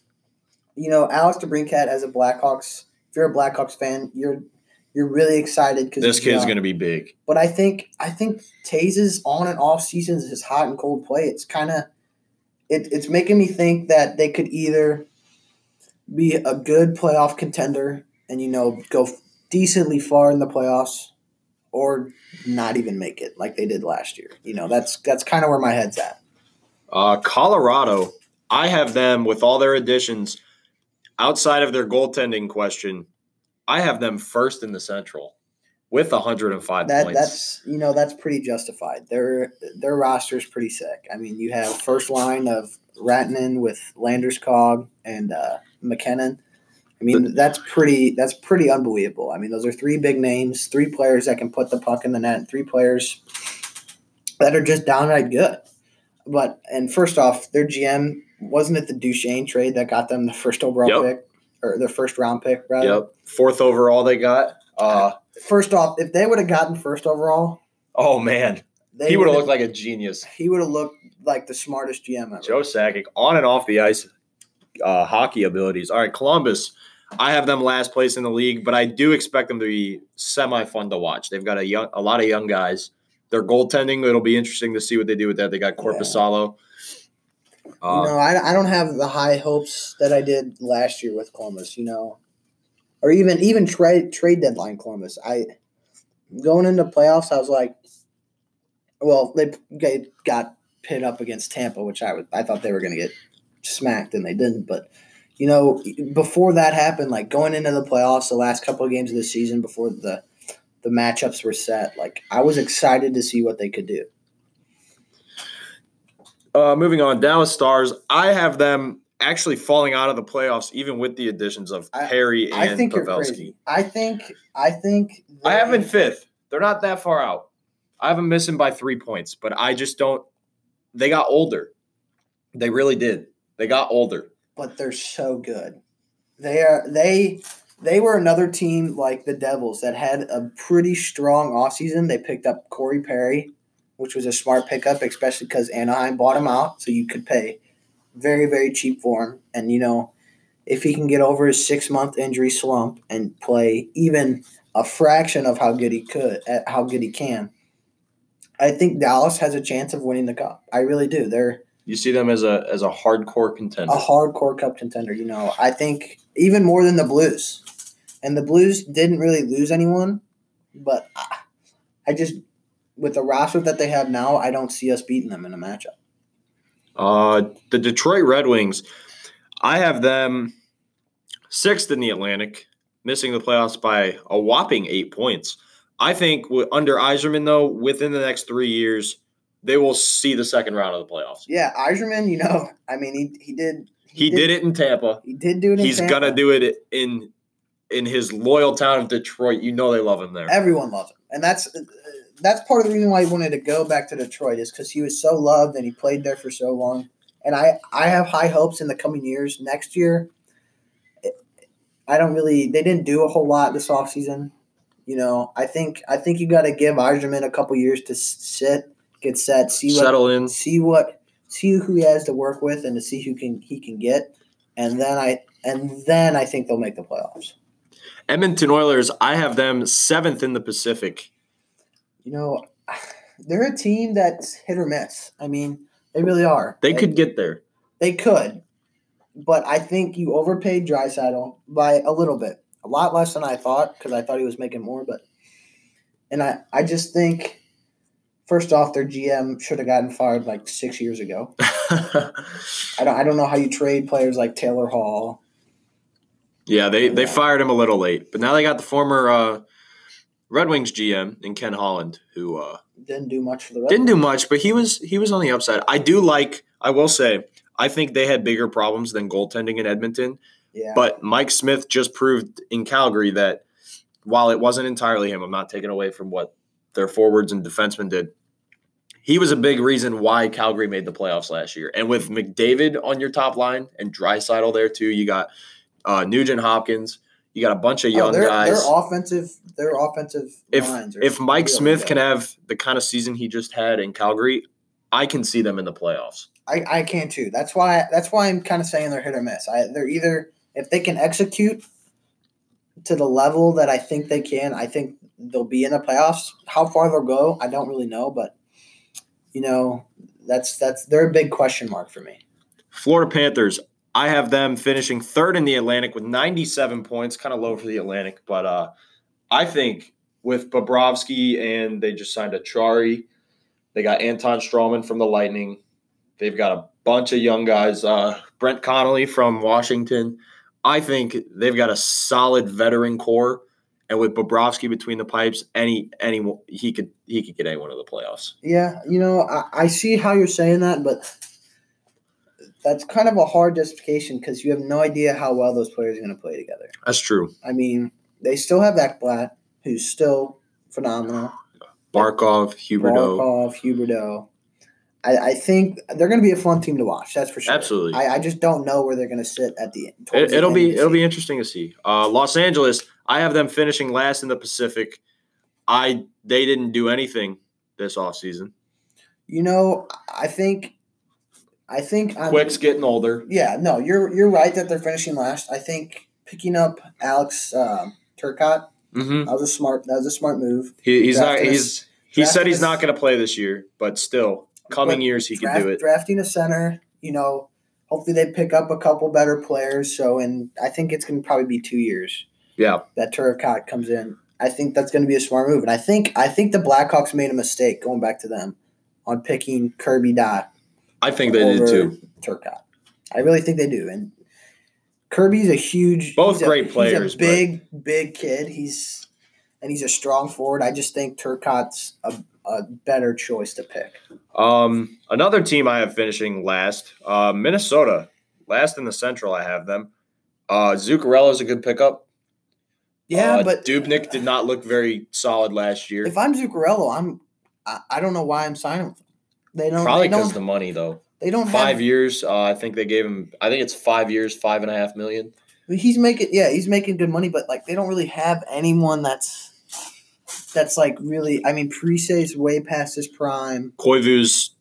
You know Alex DeBrincat as a Blackhawks. If you're a Blackhawks fan, you're you're really excited because This kid's going to be big. But I think I think Taze's on and off seasons, his hot and cold play, it's kind of it, it's making me think that they could either be a good playoff contender and you know go decently far in the playoffs, or not even make it like they did last year. You know that's that's kind of where my head's at. Uh, Colorado, I have them with all their additions outside of their goaltending question. I have them first in the Central with one hundred five That points. that's you know that's pretty justified. Their their roster is pretty sick. I mean, you have first line of Rantanen with Landeskog and uh, McKinnon. I mean, that's pretty that's pretty unbelievable. I mean, those are three big names, three players that can put the puck in the net, three players that are just downright good. But and first off, their G M wasn't it the Duchesne trade that got them the first overall Yep. pick or the first round pick, rather? Yep, fourth overall they got. Uh, First off, if they would have gotten first overall, oh man, they he would have would've- looked like a genius. he would have looked like the smartest G M ever. Joe Sakic on and off the ice, uh, hockey abilities. All right, Columbus. I have them last place in the league, but I do expect them to be semi-fun to watch. They've got a young, a lot of young guys. Their goaltending, it'll be interesting to see what they do with that. They got Korpisalo. Uh, you know, I, I don't have the high hopes that I did last year with Columbus, you know, or even even trade trade deadline Columbus. I going into playoffs, I was like, well, they, they got pit up against Tampa, which I was, I thought they were going to get smacked, and they didn't. But you know, before that happened, like going into the playoffs, the last couple of games of the season before the the matchups were set, like I was excited to see what they could do. Uh, moving on, Dallas Stars. I have them actually falling out of the playoffs, even with the additions of Perry and I think Pavelski. You're crazy. I think I think I have them in fifth. They're not that far out. I have them missing by three points, but I just don't. They got older. They really did. They got older. But they're so good. They are they they were another team like the Devils that had a pretty strong offseason. They picked up Corey Perry, which was a smart pickup, especially because Anaheim bought him out, so you could pay very, very cheap for him. And, you know, if he can get over his six-month injury slump and play even a fraction of how good he could, how good he can, I think Dallas has a chance of winning the cup. I really do. They're You see them as a as a hardcore contender. a hardcore cup contender, you know. I think even more than the Blues. And the Blues didn't really lose anyone, but I, I just – with the roster that they have now, I don't see us beating them in a matchup. Uh, the Detroit Red Wings, I have them sixth in the Atlantic, missing the playoffs by a whopping eight points. I think w- under Yzerman, though, within the next three years, they will see the second round of the playoffs. Yeah, Yzerman, you know, I mean, he he did He, he did, did it in Tampa. He did do it in He's Tampa. He's going to do it in in his loyal town of Detroit. You know they love him there. Everyone loves him. And that's that's part of the reason why he wanted to go back to Detroit is because he was so loved and he played there for so long. And I, I have high hopes in the coming years. Next year, I don't really – they didn't do a whole lot this offseason. You know, I think I think you got to give Yzerman a couple years to sit, get set, see what, settle in, see what, see who he has to work with, and to see who can he can get, and then I and then I think they'll make the playoffs. Edmonton Oilers, I have them seventh in the Pacific. You know, they're a team that's hit or miss. I mean, they really are. They, they could get there. They could, but I think you overpaid Draisaitl by a little bit. A lot less than I thought because I thought he was making more. But and I, I just think, first off, their G M should have gotten fired like six years ago. I don't I don't know how you trade players like Taylor Hall. Yeah, they, yeah. they fired him a little late. But now they got the former uh, Red Wings G M in Ken Holland, who uh, didn't do much for the Red didn't Wings. do much, but he was he was on the upside. I do like, I will say, I think they had bigger problems than goaltending in Edmonton. Yeah. But Mike Smith just proved in Calgary that while it wasn't entirely him, I'm not taking away from what their forwards and defensemen did. He was a big reason why Calgary made the playoffs last year. And with McDavid on your top line and Draisaitl there too, you got uh, Nugent Hopkins. You got a bunch of young oh, their, guys. Their offensive, their offensive if, lines. Are if Mike really Smith good. can have the kind of season he just had in Calgary, I can see them in the playoffs. I, I can too. That's why. That's why I'm kind of saying they're hit or miss. I, they're either if they can execute to the level that I think they can, I think they'll be in the playoffs. How far they'll go, I don't really know, but you know, that's that's they're a big question mark for me. Florida Panthers. I have them finishing third in the Atlantic with ninety-seven points, kind of low for the Atlantic. But uh, I think with Bobrovsky and they just signed Achari, they got Anton Strawman from the Lightning. They've got a bunch of young guys. Uh, Brent Connolly from Washington. I think they've got a solid veteran core. And with Bobrovsky between the pipes, any any he could he could get anyone to the playoffs. Yeah, you know, I, I see how you're saying that, but that's kind of a hard justification because you have no idea how well those players are going to play together. That's true. I mean, they still have Ekblad, who's still phenomenal. Barkov, Huberdeau. Barkov, Huberdeau. I, I think they're going to be a fun team to watch. That's for sure. Absolutely. I, I just don't know where they're going to sit at the end. It, it'll the be end it'll be interesting to see. Uh, Los Angeles. I have them finishing last in the Pacific. I they didn't do anything this offseason. You know, I think I think I'm, Quick's getting older. Yeah, no, you're you're right that they're finishing last. I think picking up Alex um, Turcotte, Mm-hmm. that was a smart that was a smart move. He, he's not. Drafting a- He's he said drafting he's a- not going to play this year, but still, coming But years he draft, could do it. Drafting a center, you know, hopefully they pick up a couple better players. So, and I think it's going to probably be two years Yeah, that Turcotte comes in. I think that's going to be a smart move, and I think I think the Blackhawks made a mistake going back to them on picking Kirby Dot I think they over did too. Turcotte. I really think they do, and Kirby's a huge, Both he's a- great players, He's a big, big kid. He's and he's a strong forward. I just think Turcotte's a, a better choice to pick. Um, another team I have finishing last, uh, Minnesota, last in the Central. I have them. Uh, Zuccarello is a good pickup. Yeah, Uh, but Dubnyk did not look very solid last year. if I'm Zuccarello, I'm I, I don't know why I'm signing with them. They don't Probably they don't, because of the money, though. they don't Five have, years. Uh, I think they gave him. I think it's five years, five and a half million. He's making yeah he's making good money, but like they don't really have anyone that's that's like really. I mean, Parisse's way past his prime. Koivu's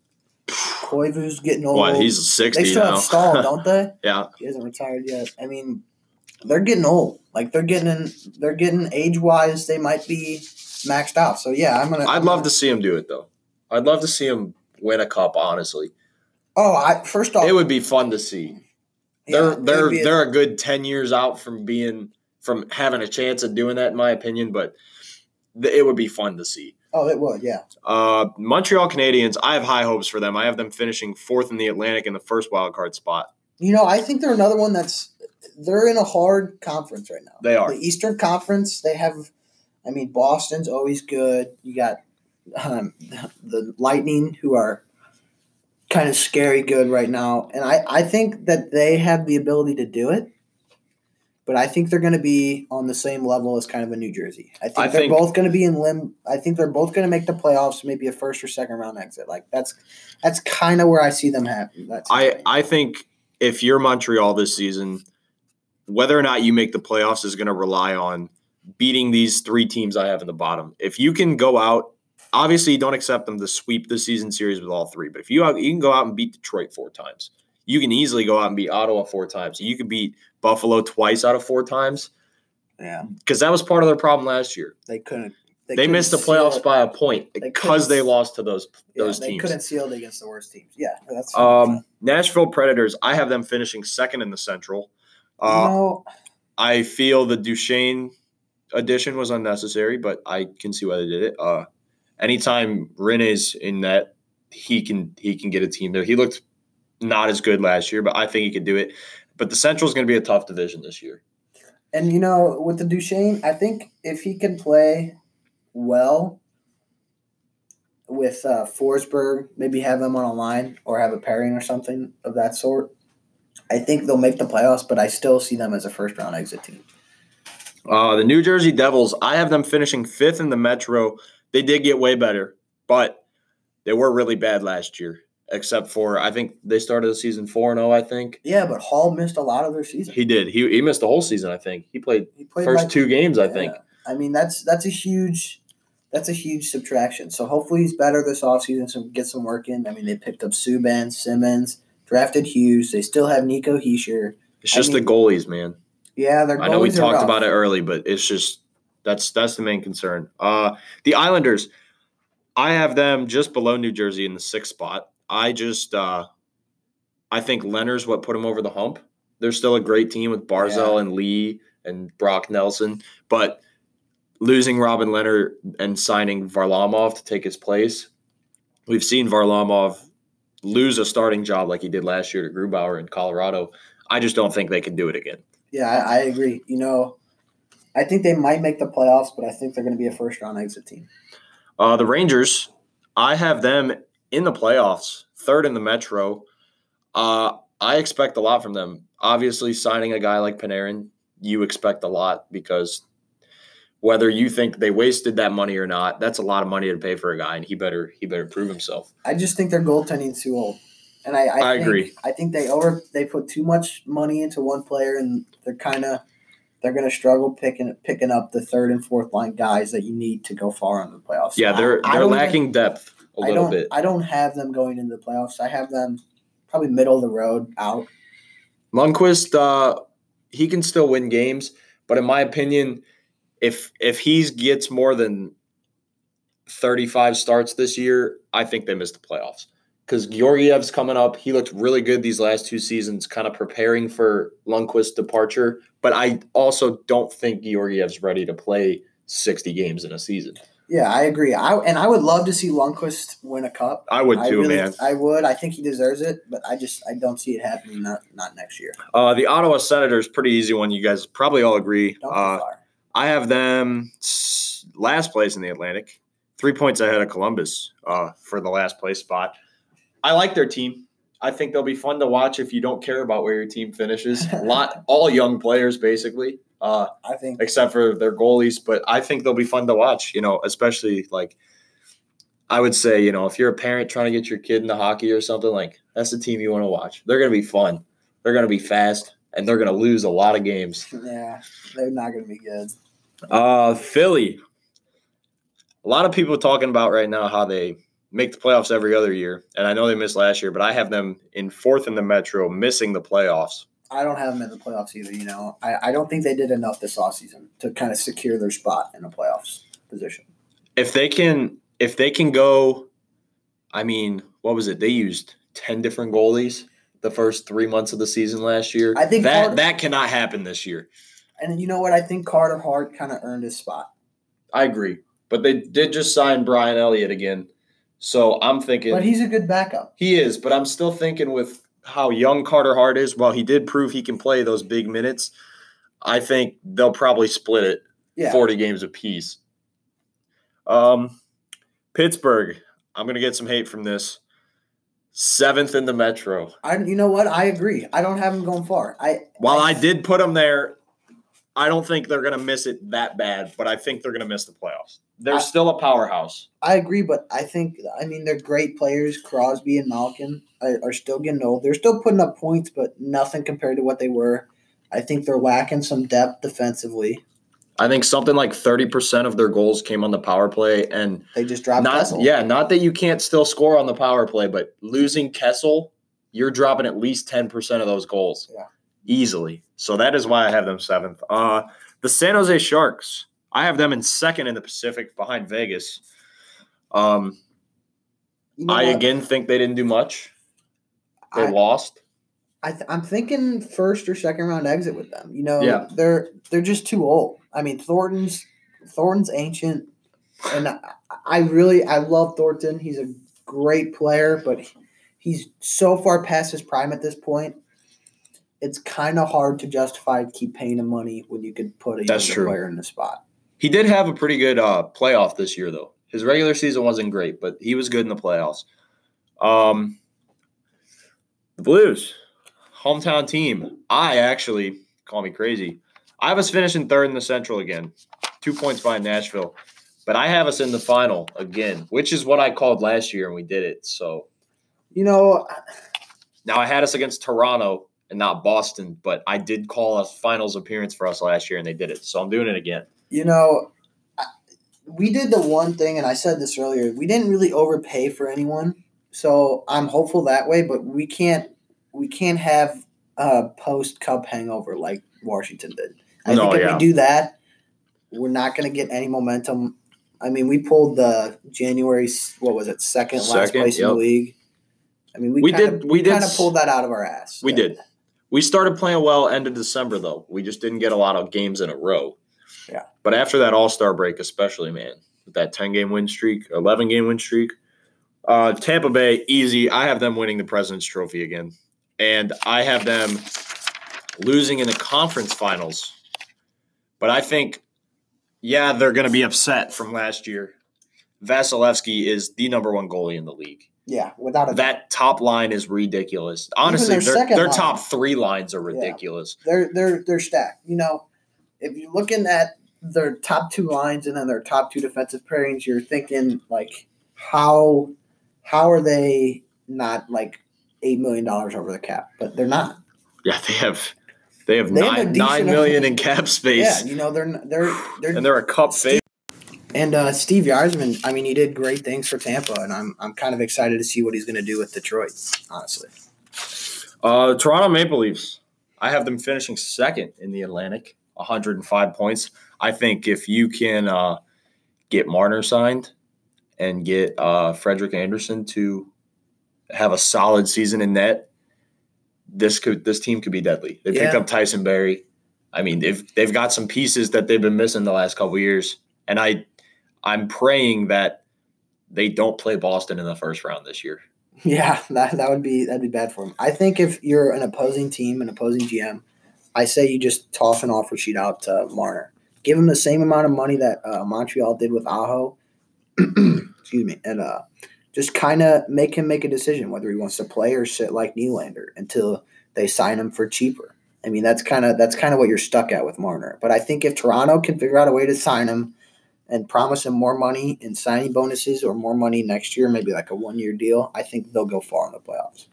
Koivu's getting old. what? He's sixty they still now. have Stahl, don't they? Yeah. He hasn't retired yet. I mean, they're getting old. Like they're getting in, they're getting age wise. They might be maxed out. So yeah, I'm gonna. I'd I'm love gonna, to see him do it, though. I'd love to see him win a cup. Honestly, Oh, I first off, it would be fun to see. yeah, they're it would they're be a- they're a good ten years out from being from having a chance of doing that, in my opinion. But th- it would be fun to see. Oh, it would. Yeah. Uh, Montreal Canadiens. I have high hopes for them. I have them finishing fourth in the Atlantic in the first wild card spot. You know, I think they're another one that's they're in a hard conference right now. They are. The Eastern Conference. They have. I mean, Boston's always good. You got um, the Lightning, who are kind of scary good right now, and I, I think that they have the ability to do it. But I think they're going to be on the same level as kind of a New Jersey. I think I they're think- both going to be in lim. I think they're both going to make the playoffs, maybe a first or second round exit. Like that's that's kind of where I see them happen. That's I, I think if you're Montreal this season, whether or not you make the playoffs is going to rely on beating these three teams I have in the bottom. If you can go out, obviously you don't accept them to sweep the season series with all three, but if you you can go out and beat Detroit four times, you can easily go out and beat Ottawa four times. You can beat Buffalo twice out of four times yeah, because that was part of their problem last year. they couldn't. They, couldn't missed the seal playoffs it. by a point They because couldn't- they lost to those Yeah, those they teams. couldn't seal it against the worst teams. Yeah, that's Um, Nashville Predators. I have them finishing second in the Central. Uh, no. I feel the Duchesne addition was unnecessary, but I can see why they did it. Uh, anytime Rene's in net, he can he can get a team there. He looked not as good last year, but I think he could do it. But the Central is going to be a tough division this year. And you know, with the Duchesne, I think if he can play well with uh, Forsberg, maybe have him on a line or have a pairing or something of that sort, I think they'll make the playoffs. But I still see them as a first round exit team. Uh, the New Jersey Devils, I have them finishing fifth in the Metro. They did get way better, but they were really bad last year, except for I think they started the season four and oh, I think. Yeah, but Hall missed a lot of their season. He did. He, he missed the whole season, I think. He played He played first like- two games, I Yeah. think. I mean, that's that's a huge that's a huge subtraction. So hopefully he's better this offseason, so get some work in. I mean, they picked up Subban, Simmons, drafted Hughes. They still have Nico Heischer. It's I just mean- the goalies, man. Yeah, they're I know we goalies are talked rough. about it early, but it's just that's that's the main concern. Uh, the Islanders, I have them just below New Jersey in the sixth spot. I just uh, I think Leonard's what put them over the hump. They're still a great team with Barzell Yeah. and Lee and Brock Nelson, but losing Robin Leonard and signing Varlamov to take his place, we've seen Varlamov lose a starting job like he did last year to Grubauer in Colorado. I just don't think they can do it again. Yeah, I, I agree. You know, I think they might make the playoffs, but I think they're going to be a first round exit team. Uh, the Rangers, I have them in the playoffs, third in the Metro. Uh, I expect a lot from them. Obviously, signing a guy like Panarin, you expect a lot because whether you think they wasted that money or not, that's a lot of money to pay for a guy, and he better he better prove himself. I just think their goaltending's too old, and I I, I think, agree. I think they over they put too much money into one player, and they're kind of they're going to struggle picking picking up the third and fourth line guys that you need to go far in the playoffs. Yeah, they're I- I they're don't lacking even- depth a I little don't bit. I don't have them going into the playoffs. I have them probably middle of the road out. Lundqvist, uh, he can still win games, but in my opinion, if if he gets more than thirty-five starts this year, I think they miss the playoffs. Because Georgiev's coming up. He looked really good these last two seasons, kind of preparing for Lundqvist's departure. But I also don't think Georgiev's ready to play sixty games in a season. Yeah, I agree. I and I would love to see Lundqvist win a cup. I would I too, really, man. I would. I think he deserves it, but I just I don't see it happening. Not not next year. Uh, the Ottawa Senators, pretty easy one. You guys probably all agree. Don't go Uh, far. I have them s- last place in the Atlantic, three points ahead of Columbus uh, for the last place spot. I like their team. I think they'll be fun to watch if you don't care about where your team finishes. A lot, all young players basically, uh, I think except for their goalies. But I think they'll be fun to watch. You know, especially like I would say, you know, if you're a parent trying to get your kid into hockey or something, like that's the team you want to watch. They're going to be fun. They're going to be fast, and they're going to lose a lot of games. yeah, they're not going to be good. Uh, Philly. A lot of people talking about right now how they make the playoffs every other year, and I know they missed last year, but I have them in fourth in the Metro, missing the playoffs. I don't have them in the playoffs either. You know, I, I don't think they did enough this offseason to kind of secure their spot in a playoffs position. If they can, if they can go, I mean, what was it? They used ten different goalies the first three months of the season last year. I think that Carter- that cannot happen this year. And you know what? I think Carter Hart kind of earned his spot. I agree. But they did just sign Brian Elliott again. So I'm thinking But he's a good backup. he is, but I'm still thinking with How young Carter Hart is, while he did prove he can play those big minutes, I think they'll probably split it Yeah. forty games apiece. Um, Pittsburgh, I'm going to get some hate from this. Seventh in the Metro. I, you know what? I agree. I don't have him going far. I While I did put them there, I don't think they're going to miss it that bad, but I think they're going to miss the playoffs. they're I- still a powerhouse. I agree, but I think I mean they're great players. Crosby and Malkin are, are still getting old. They're still putting up points, but nothing compared to what they were. I think they're lacking some depth defensively. I think something like thirty percent of their goals came on the power play, and They just dropped not Kessel. yeah, not that you can't still score on the power play, but losing Kessel, you're dropping at least ten percent of those goals. Yeah. Easily. So that is why I have them seventh. Uh, the San Jose Sharks, I have them in second in the Pacific behind Vegas. Um, You know I what? again think they didn't do much. They I- lost. I th- I'm thinking first or second round exit with them. You know, Yeah. they're they're just too old. I mean, Thornton's Thornton's ancient, and I, I really I love Thornton. He's a great player, but he- he's so far past his prime at this point. It's kind of hard to justify keep paying him money when you could put a That's younger true. player in the spot. He did have a pretty good uh, playoff this year, though. His regular season wasn't great, but he was good in the playoffs. Um, the Blues, hometown team. I actually, call me crazy, I have us finishing third in the Central again, two points behind Nashville. But I have us in the final again, which is what I called last year, and we did it. So You know, now I had us against Toronto and not Boston, but I did call a finals appearance for us last year, and they did it. So I'm doing it again. you know, I- we did the one thing, and I said this earlier. We didn't really overpay for anyone, so I'm hopeful that way. But we can't we can't have a post Cup hangover like Washington did. I No, think if yeah. we do that, we're not going to get any momentum. I mean, we pulled the January what was it second, last Second, place in yep. the league. I mean, we, We kinda, did- we did kind of s- pulled that out of our ass. We did. We started playing well end of December, though. We just didn't get a lot of games in a row. Yeah. But after that All-Star break, especially, man, with that ten-game win streak, eleven-game win streak, uh, Tampa Bay, easy. I have them winning the President's Trophy again. And I have them losing in the conference finals. But I think, yeah, they're going to be upset from last year. Vasilevsky is the number one goalie in the league. Yeah, without a That top line is ridiculous. Honestly, their their, second their line. top three lines are ridiculous. They're they're they're stacked. You know, if you're looking at their top two lines and then their top two defensive pairings, you're thinking like how how are they not like eight million dollars over the cap? But they're not. Yeah, they have they have They have a nine decent- nine million in cap Yeah, space, you know they're they're they're and they're a cup Steve- favorite. and uh, Steve Yzerman. I mean, he did great things for Tampa, and I'm I'm kind of excited to see what he's going to do with Detroit. Honestly. Uh, Toronto Maple Leafs. I have them finishing second in the Atlantic, one hundred five points. I think if you can uh, get Marner signed and get uh, Frederick Anderson to have a solid season in net, this could this team could be deadly. They picked Yeah. up Tyson Barrie. I mean, they've they've got some pieces that they've been missing the last couple of years, and I I'm praying that they don't play Boston in the first round this year. Yeah, that that would be that'd be bad for him. I think if you're an opposing team, an opposing G M, I say you just toss an offer sheet out to Marner. Give him the same amount of money that uh, Montreal did with Aho. Excuse me, and uh, just kind of make him make a decision whether he wants to play or sit like Nylander until they sign him for cheaper. I mean, that's kind of that's kind of what you're stuck at with Marner. But I think if Toronto can figure out a way to sign him and promise him more money in signing bonuses or more money next year, maybe like a one-year deal, I think they'll go far in the playoffs.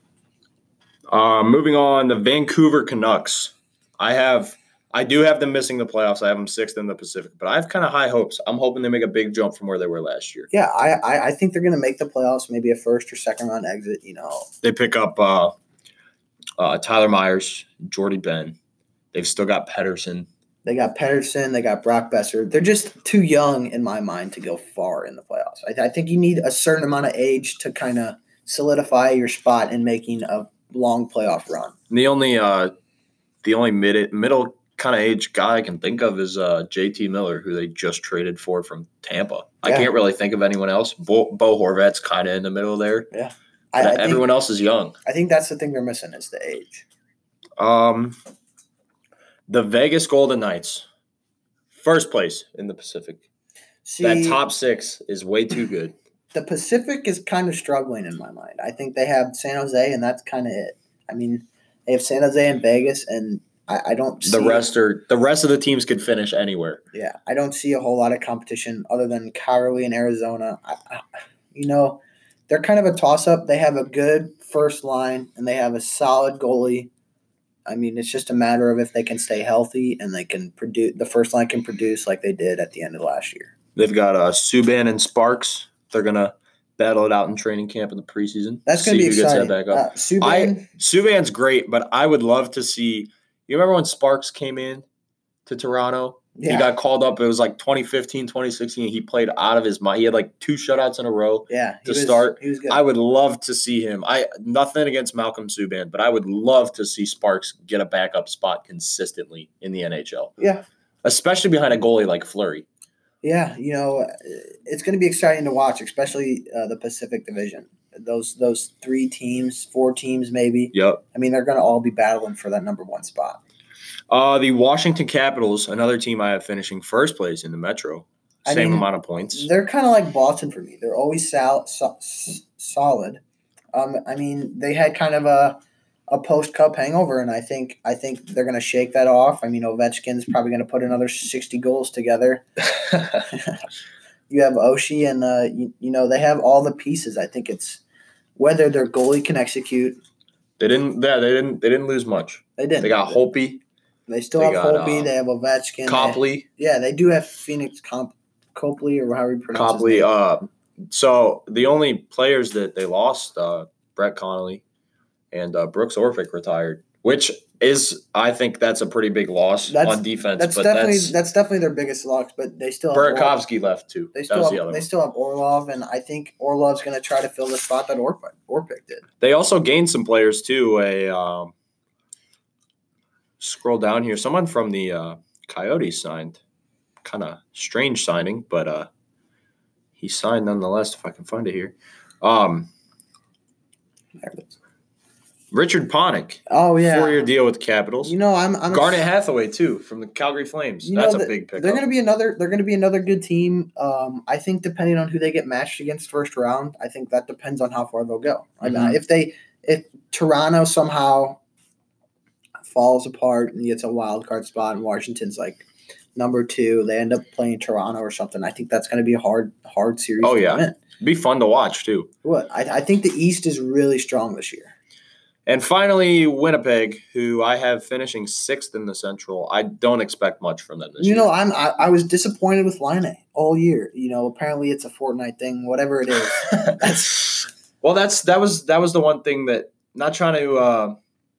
Uh, moving on, the Vancouver Canucks. I have, I do have them missing the playoffs. I have them sixth in the Pacific, but I have kind of high hopes. I'm hoping they make a big jump from where they were last year. Yeah, I I, I think they're going to make the playoffs, maybe a first or second round exit. You know, They pick up uh, uh, Tyler Myers, Jordy Ben. They've still got Pedersen. they got Pedersen, they got Brock Besser. They're just too young in my mind to go far in the playoffs. I, I think you need a certain amount of age to kind of solidify your spot in making a long playoff run. And the only uh, the only mid middle kind of age guy I can think of is uh, J T Miller, who they just traded for from Tampa. I Yeah. can't really think of anyone else. Bo, Bo Horvat's kind of in the middle there. I, I think, Everyone else is young. I think that's the thing they're missing is the age. Um, the Vegas Golden Knights, first place in the Pacific. See, That top six is way too good. the Pacific is kind of struggling in my mind. I think they have San Jose, and that's kind of it. I mean, they have San Jose and Vegas, and I, I don't see The rest are the rest of the teams could finish anywhere. Yeah, I don't see a whole lot of competition other than Cowley in Arizona. I, I, you know, they're kind of a toss-up. They have a good first line, and they have a solid goalie. I mean, it's just a matter of if they can stay healthy and they can produce. The first line can produce like they did at the end of last year. They've got uh, Subban and Sparks. They're gonna battle it out in training camp in the preseason. That's going to See be who gets that exciting. back up. Uh, Subban, Subban's great, but I would love to see. You remember when Sparks came in to Toronto? yeah, He got called up. It was like twenty fifteen, twenty sixteen. He played out of his mind. He had like two shutouts in a row. yeah, he to was, start, he was good. I would love to see him. I nothing against Malcolm Subban, but I would love to see Sparks get a backup spot consistently in the N H L, yeah, especially behind a goalie like Fleury. yeah. You know, it's going to be exciting to watch, especially uh, the Pacific Division. Those those three teams, four teams, maybe. Yep. I mean, they're going to all be battling for that number one spot. Uh, the Washington Capitals, another team I have finishing first place in the Metro, I same mean, amount of points. They're kind of like Boston for me. They're always sal- so- s- solid. Um, I mean, they had kind of a a post cup hangover, and I think I think they're going to shake that off. I mean, Ovechkin's probably going to put another sixty goals together. You have Oshie, and uh, you, you know they have all the pieces. I think it's whether their goalie can execute. They didn't. Yeah, they didn't. They didn't lose much. They didn't. They got Holtby, They still they have got, Holtby. uh, They have Ovechkin. they- Copley, yeah, they do have Phoenix Comp- Copley or however you pronounce Copley. his name. Uh, so the only players that they lost, uh, Brett Connolly and uh, Brooks Orpik retired, which is, I think, that's a pretty big loss That's- on defense. That's but definitely that's that's definitely their biggest loss, but they still have Orlov. Burakovsky left too. They That still was have, the other they one. still have Orlov, and I think Orlov's going to try to fill the spot that Orpik Orpik did. They also gained some players too. A um, scroll down here. Someone from the uh, Coyotes signed. Kind of strange signing, but uh, he signed nonetheless. If I can find it here, um, There it is. Richard Panik, Oh yeah, four-year deal with the Capitals. you know I'm, I'm Garnet Hathaway too from the Calgary Flames. You know, That's a the- big pickup. They're going to be another. They're going to be another good team. Um, I think depending on who they get matched against first round, I think that depends on how far they'll go. I mean, Mhm. if they if Toronto somehow falls apart and gets a wild card spot, and Washington's like number two, they end up playing Toronto or something. I think that's going to be a hard hard series. Oh, to yeah. win. be fun to watch too. What I, I think the East is really strong this year. And finally, Winnipeg, who I have finishing sixth in the Central. I don't expect much from them this You year. know, I'm I, I was disappointed with Line all year. You know, apparently it's a Fortnite thing, whatever it is. That's well, that's that was that was the one thing that not trying to uh,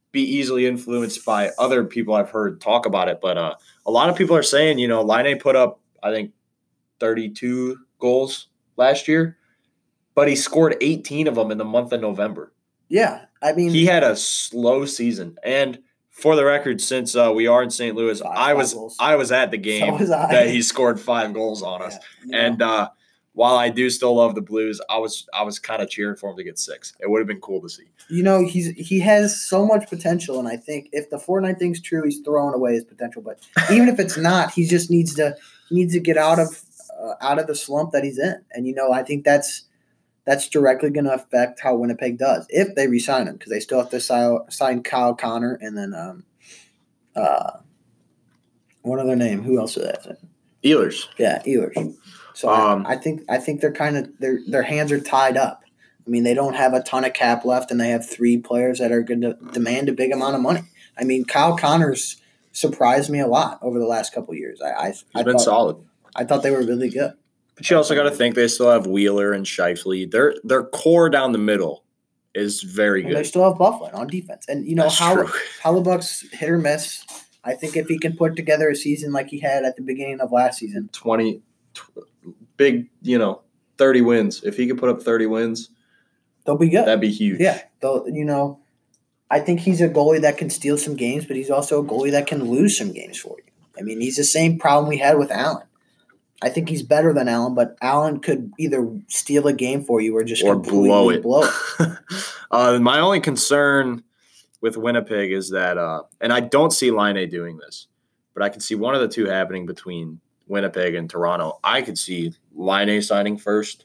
be easily influenced by other people I've heard talk about it, but uh, a lot of people are saying, you know, Laine put up, I think, thirty-two goals last year, but he scored eighteen of them in the month of November. Yeah, I mean, He had a slow season, and for the record, since uh, we are in Saint Louis, Five- I five was goals. I was at the game was I. that he scored five goals on us, yeah, you know, and uh, while I do still love the Blues, I was I was kind of cheering for him to get six. It would have been cool to see. you know, he's he has so much potential, and I think if the Fortnite thing's true, he's throwing away his potential. But even if it's not, he just needs to he needs to get out of uh, out of the slump that he's in, and you know, I think that's. That's directly going to affect how Winnipeg does if they re-sign him, because they still have to sign, sign Kyle Connor and then um, uh, one other name. Who else is that? Ehlers. Yeah, Ehlers. So Um, I, I think I think they're kind of their their hands are tied up. I mean, they don't have a ton of cap left, and they have three players that are going to demand a big amount of money. I mean, Kyle Connor's surprised me a lot over the last couple of years. I I, He's I been thought, solid. I thought they were really good. But you also got to think they still have Wheeler and Scheifele. Their their core down the middle is very And they good. still have Buffalo on defense, and you know That's how true. Hellebuck's hit or miss. I think if he can put together a season like he had at the beginning of last season, twenty, tw- big, you know, thirty wins. If he could put up thirty wins, they'll be good. that'd be huge. Yeah, they'll. You know, I think he's a goalie that can steal some games, but he's also a goalie that can lose some games for you. I mean, he's the same problem we had with Allen. I think he's better than Allen, but Allen could either steal a game for you or just Or completely blow it. blow it. uh, my only concern with Winnipeg is that, uh, and I don't see Laine doing this, but I can see one of the two happening between Winnipeg and Toronto. I could see Laine signing first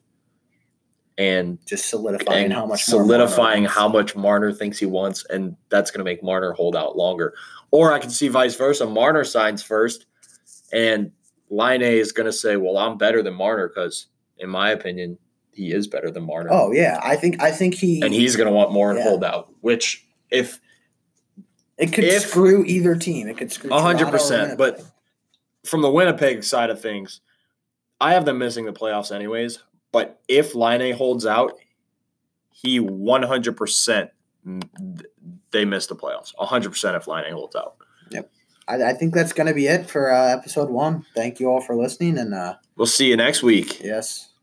and Just solidifying and how much more solidifying Marner how much Marner thinks he wants, and that's going to make Marner hold out longer. Or I can see vice versa. Marner signs first, and Laine is going to say, well, I'm better than Marner because, in my opinion, he is better than Marner. Oh yeah, I think I think he And he's going to want more and Yeah. hold out, which if it could if- screw either team. It could screw one hundred Toronto or percent. But Winnipeg. from the Winnipeg side of things, I have them missing the playoffs anyways. But if Laine holds out, he one hundred percent they miss the playoffs. one hundred percent if Laine holds out. I, I think that's going to be it for uh, episode one. Thank you all for listening, and uh, We'll see you next week. yes.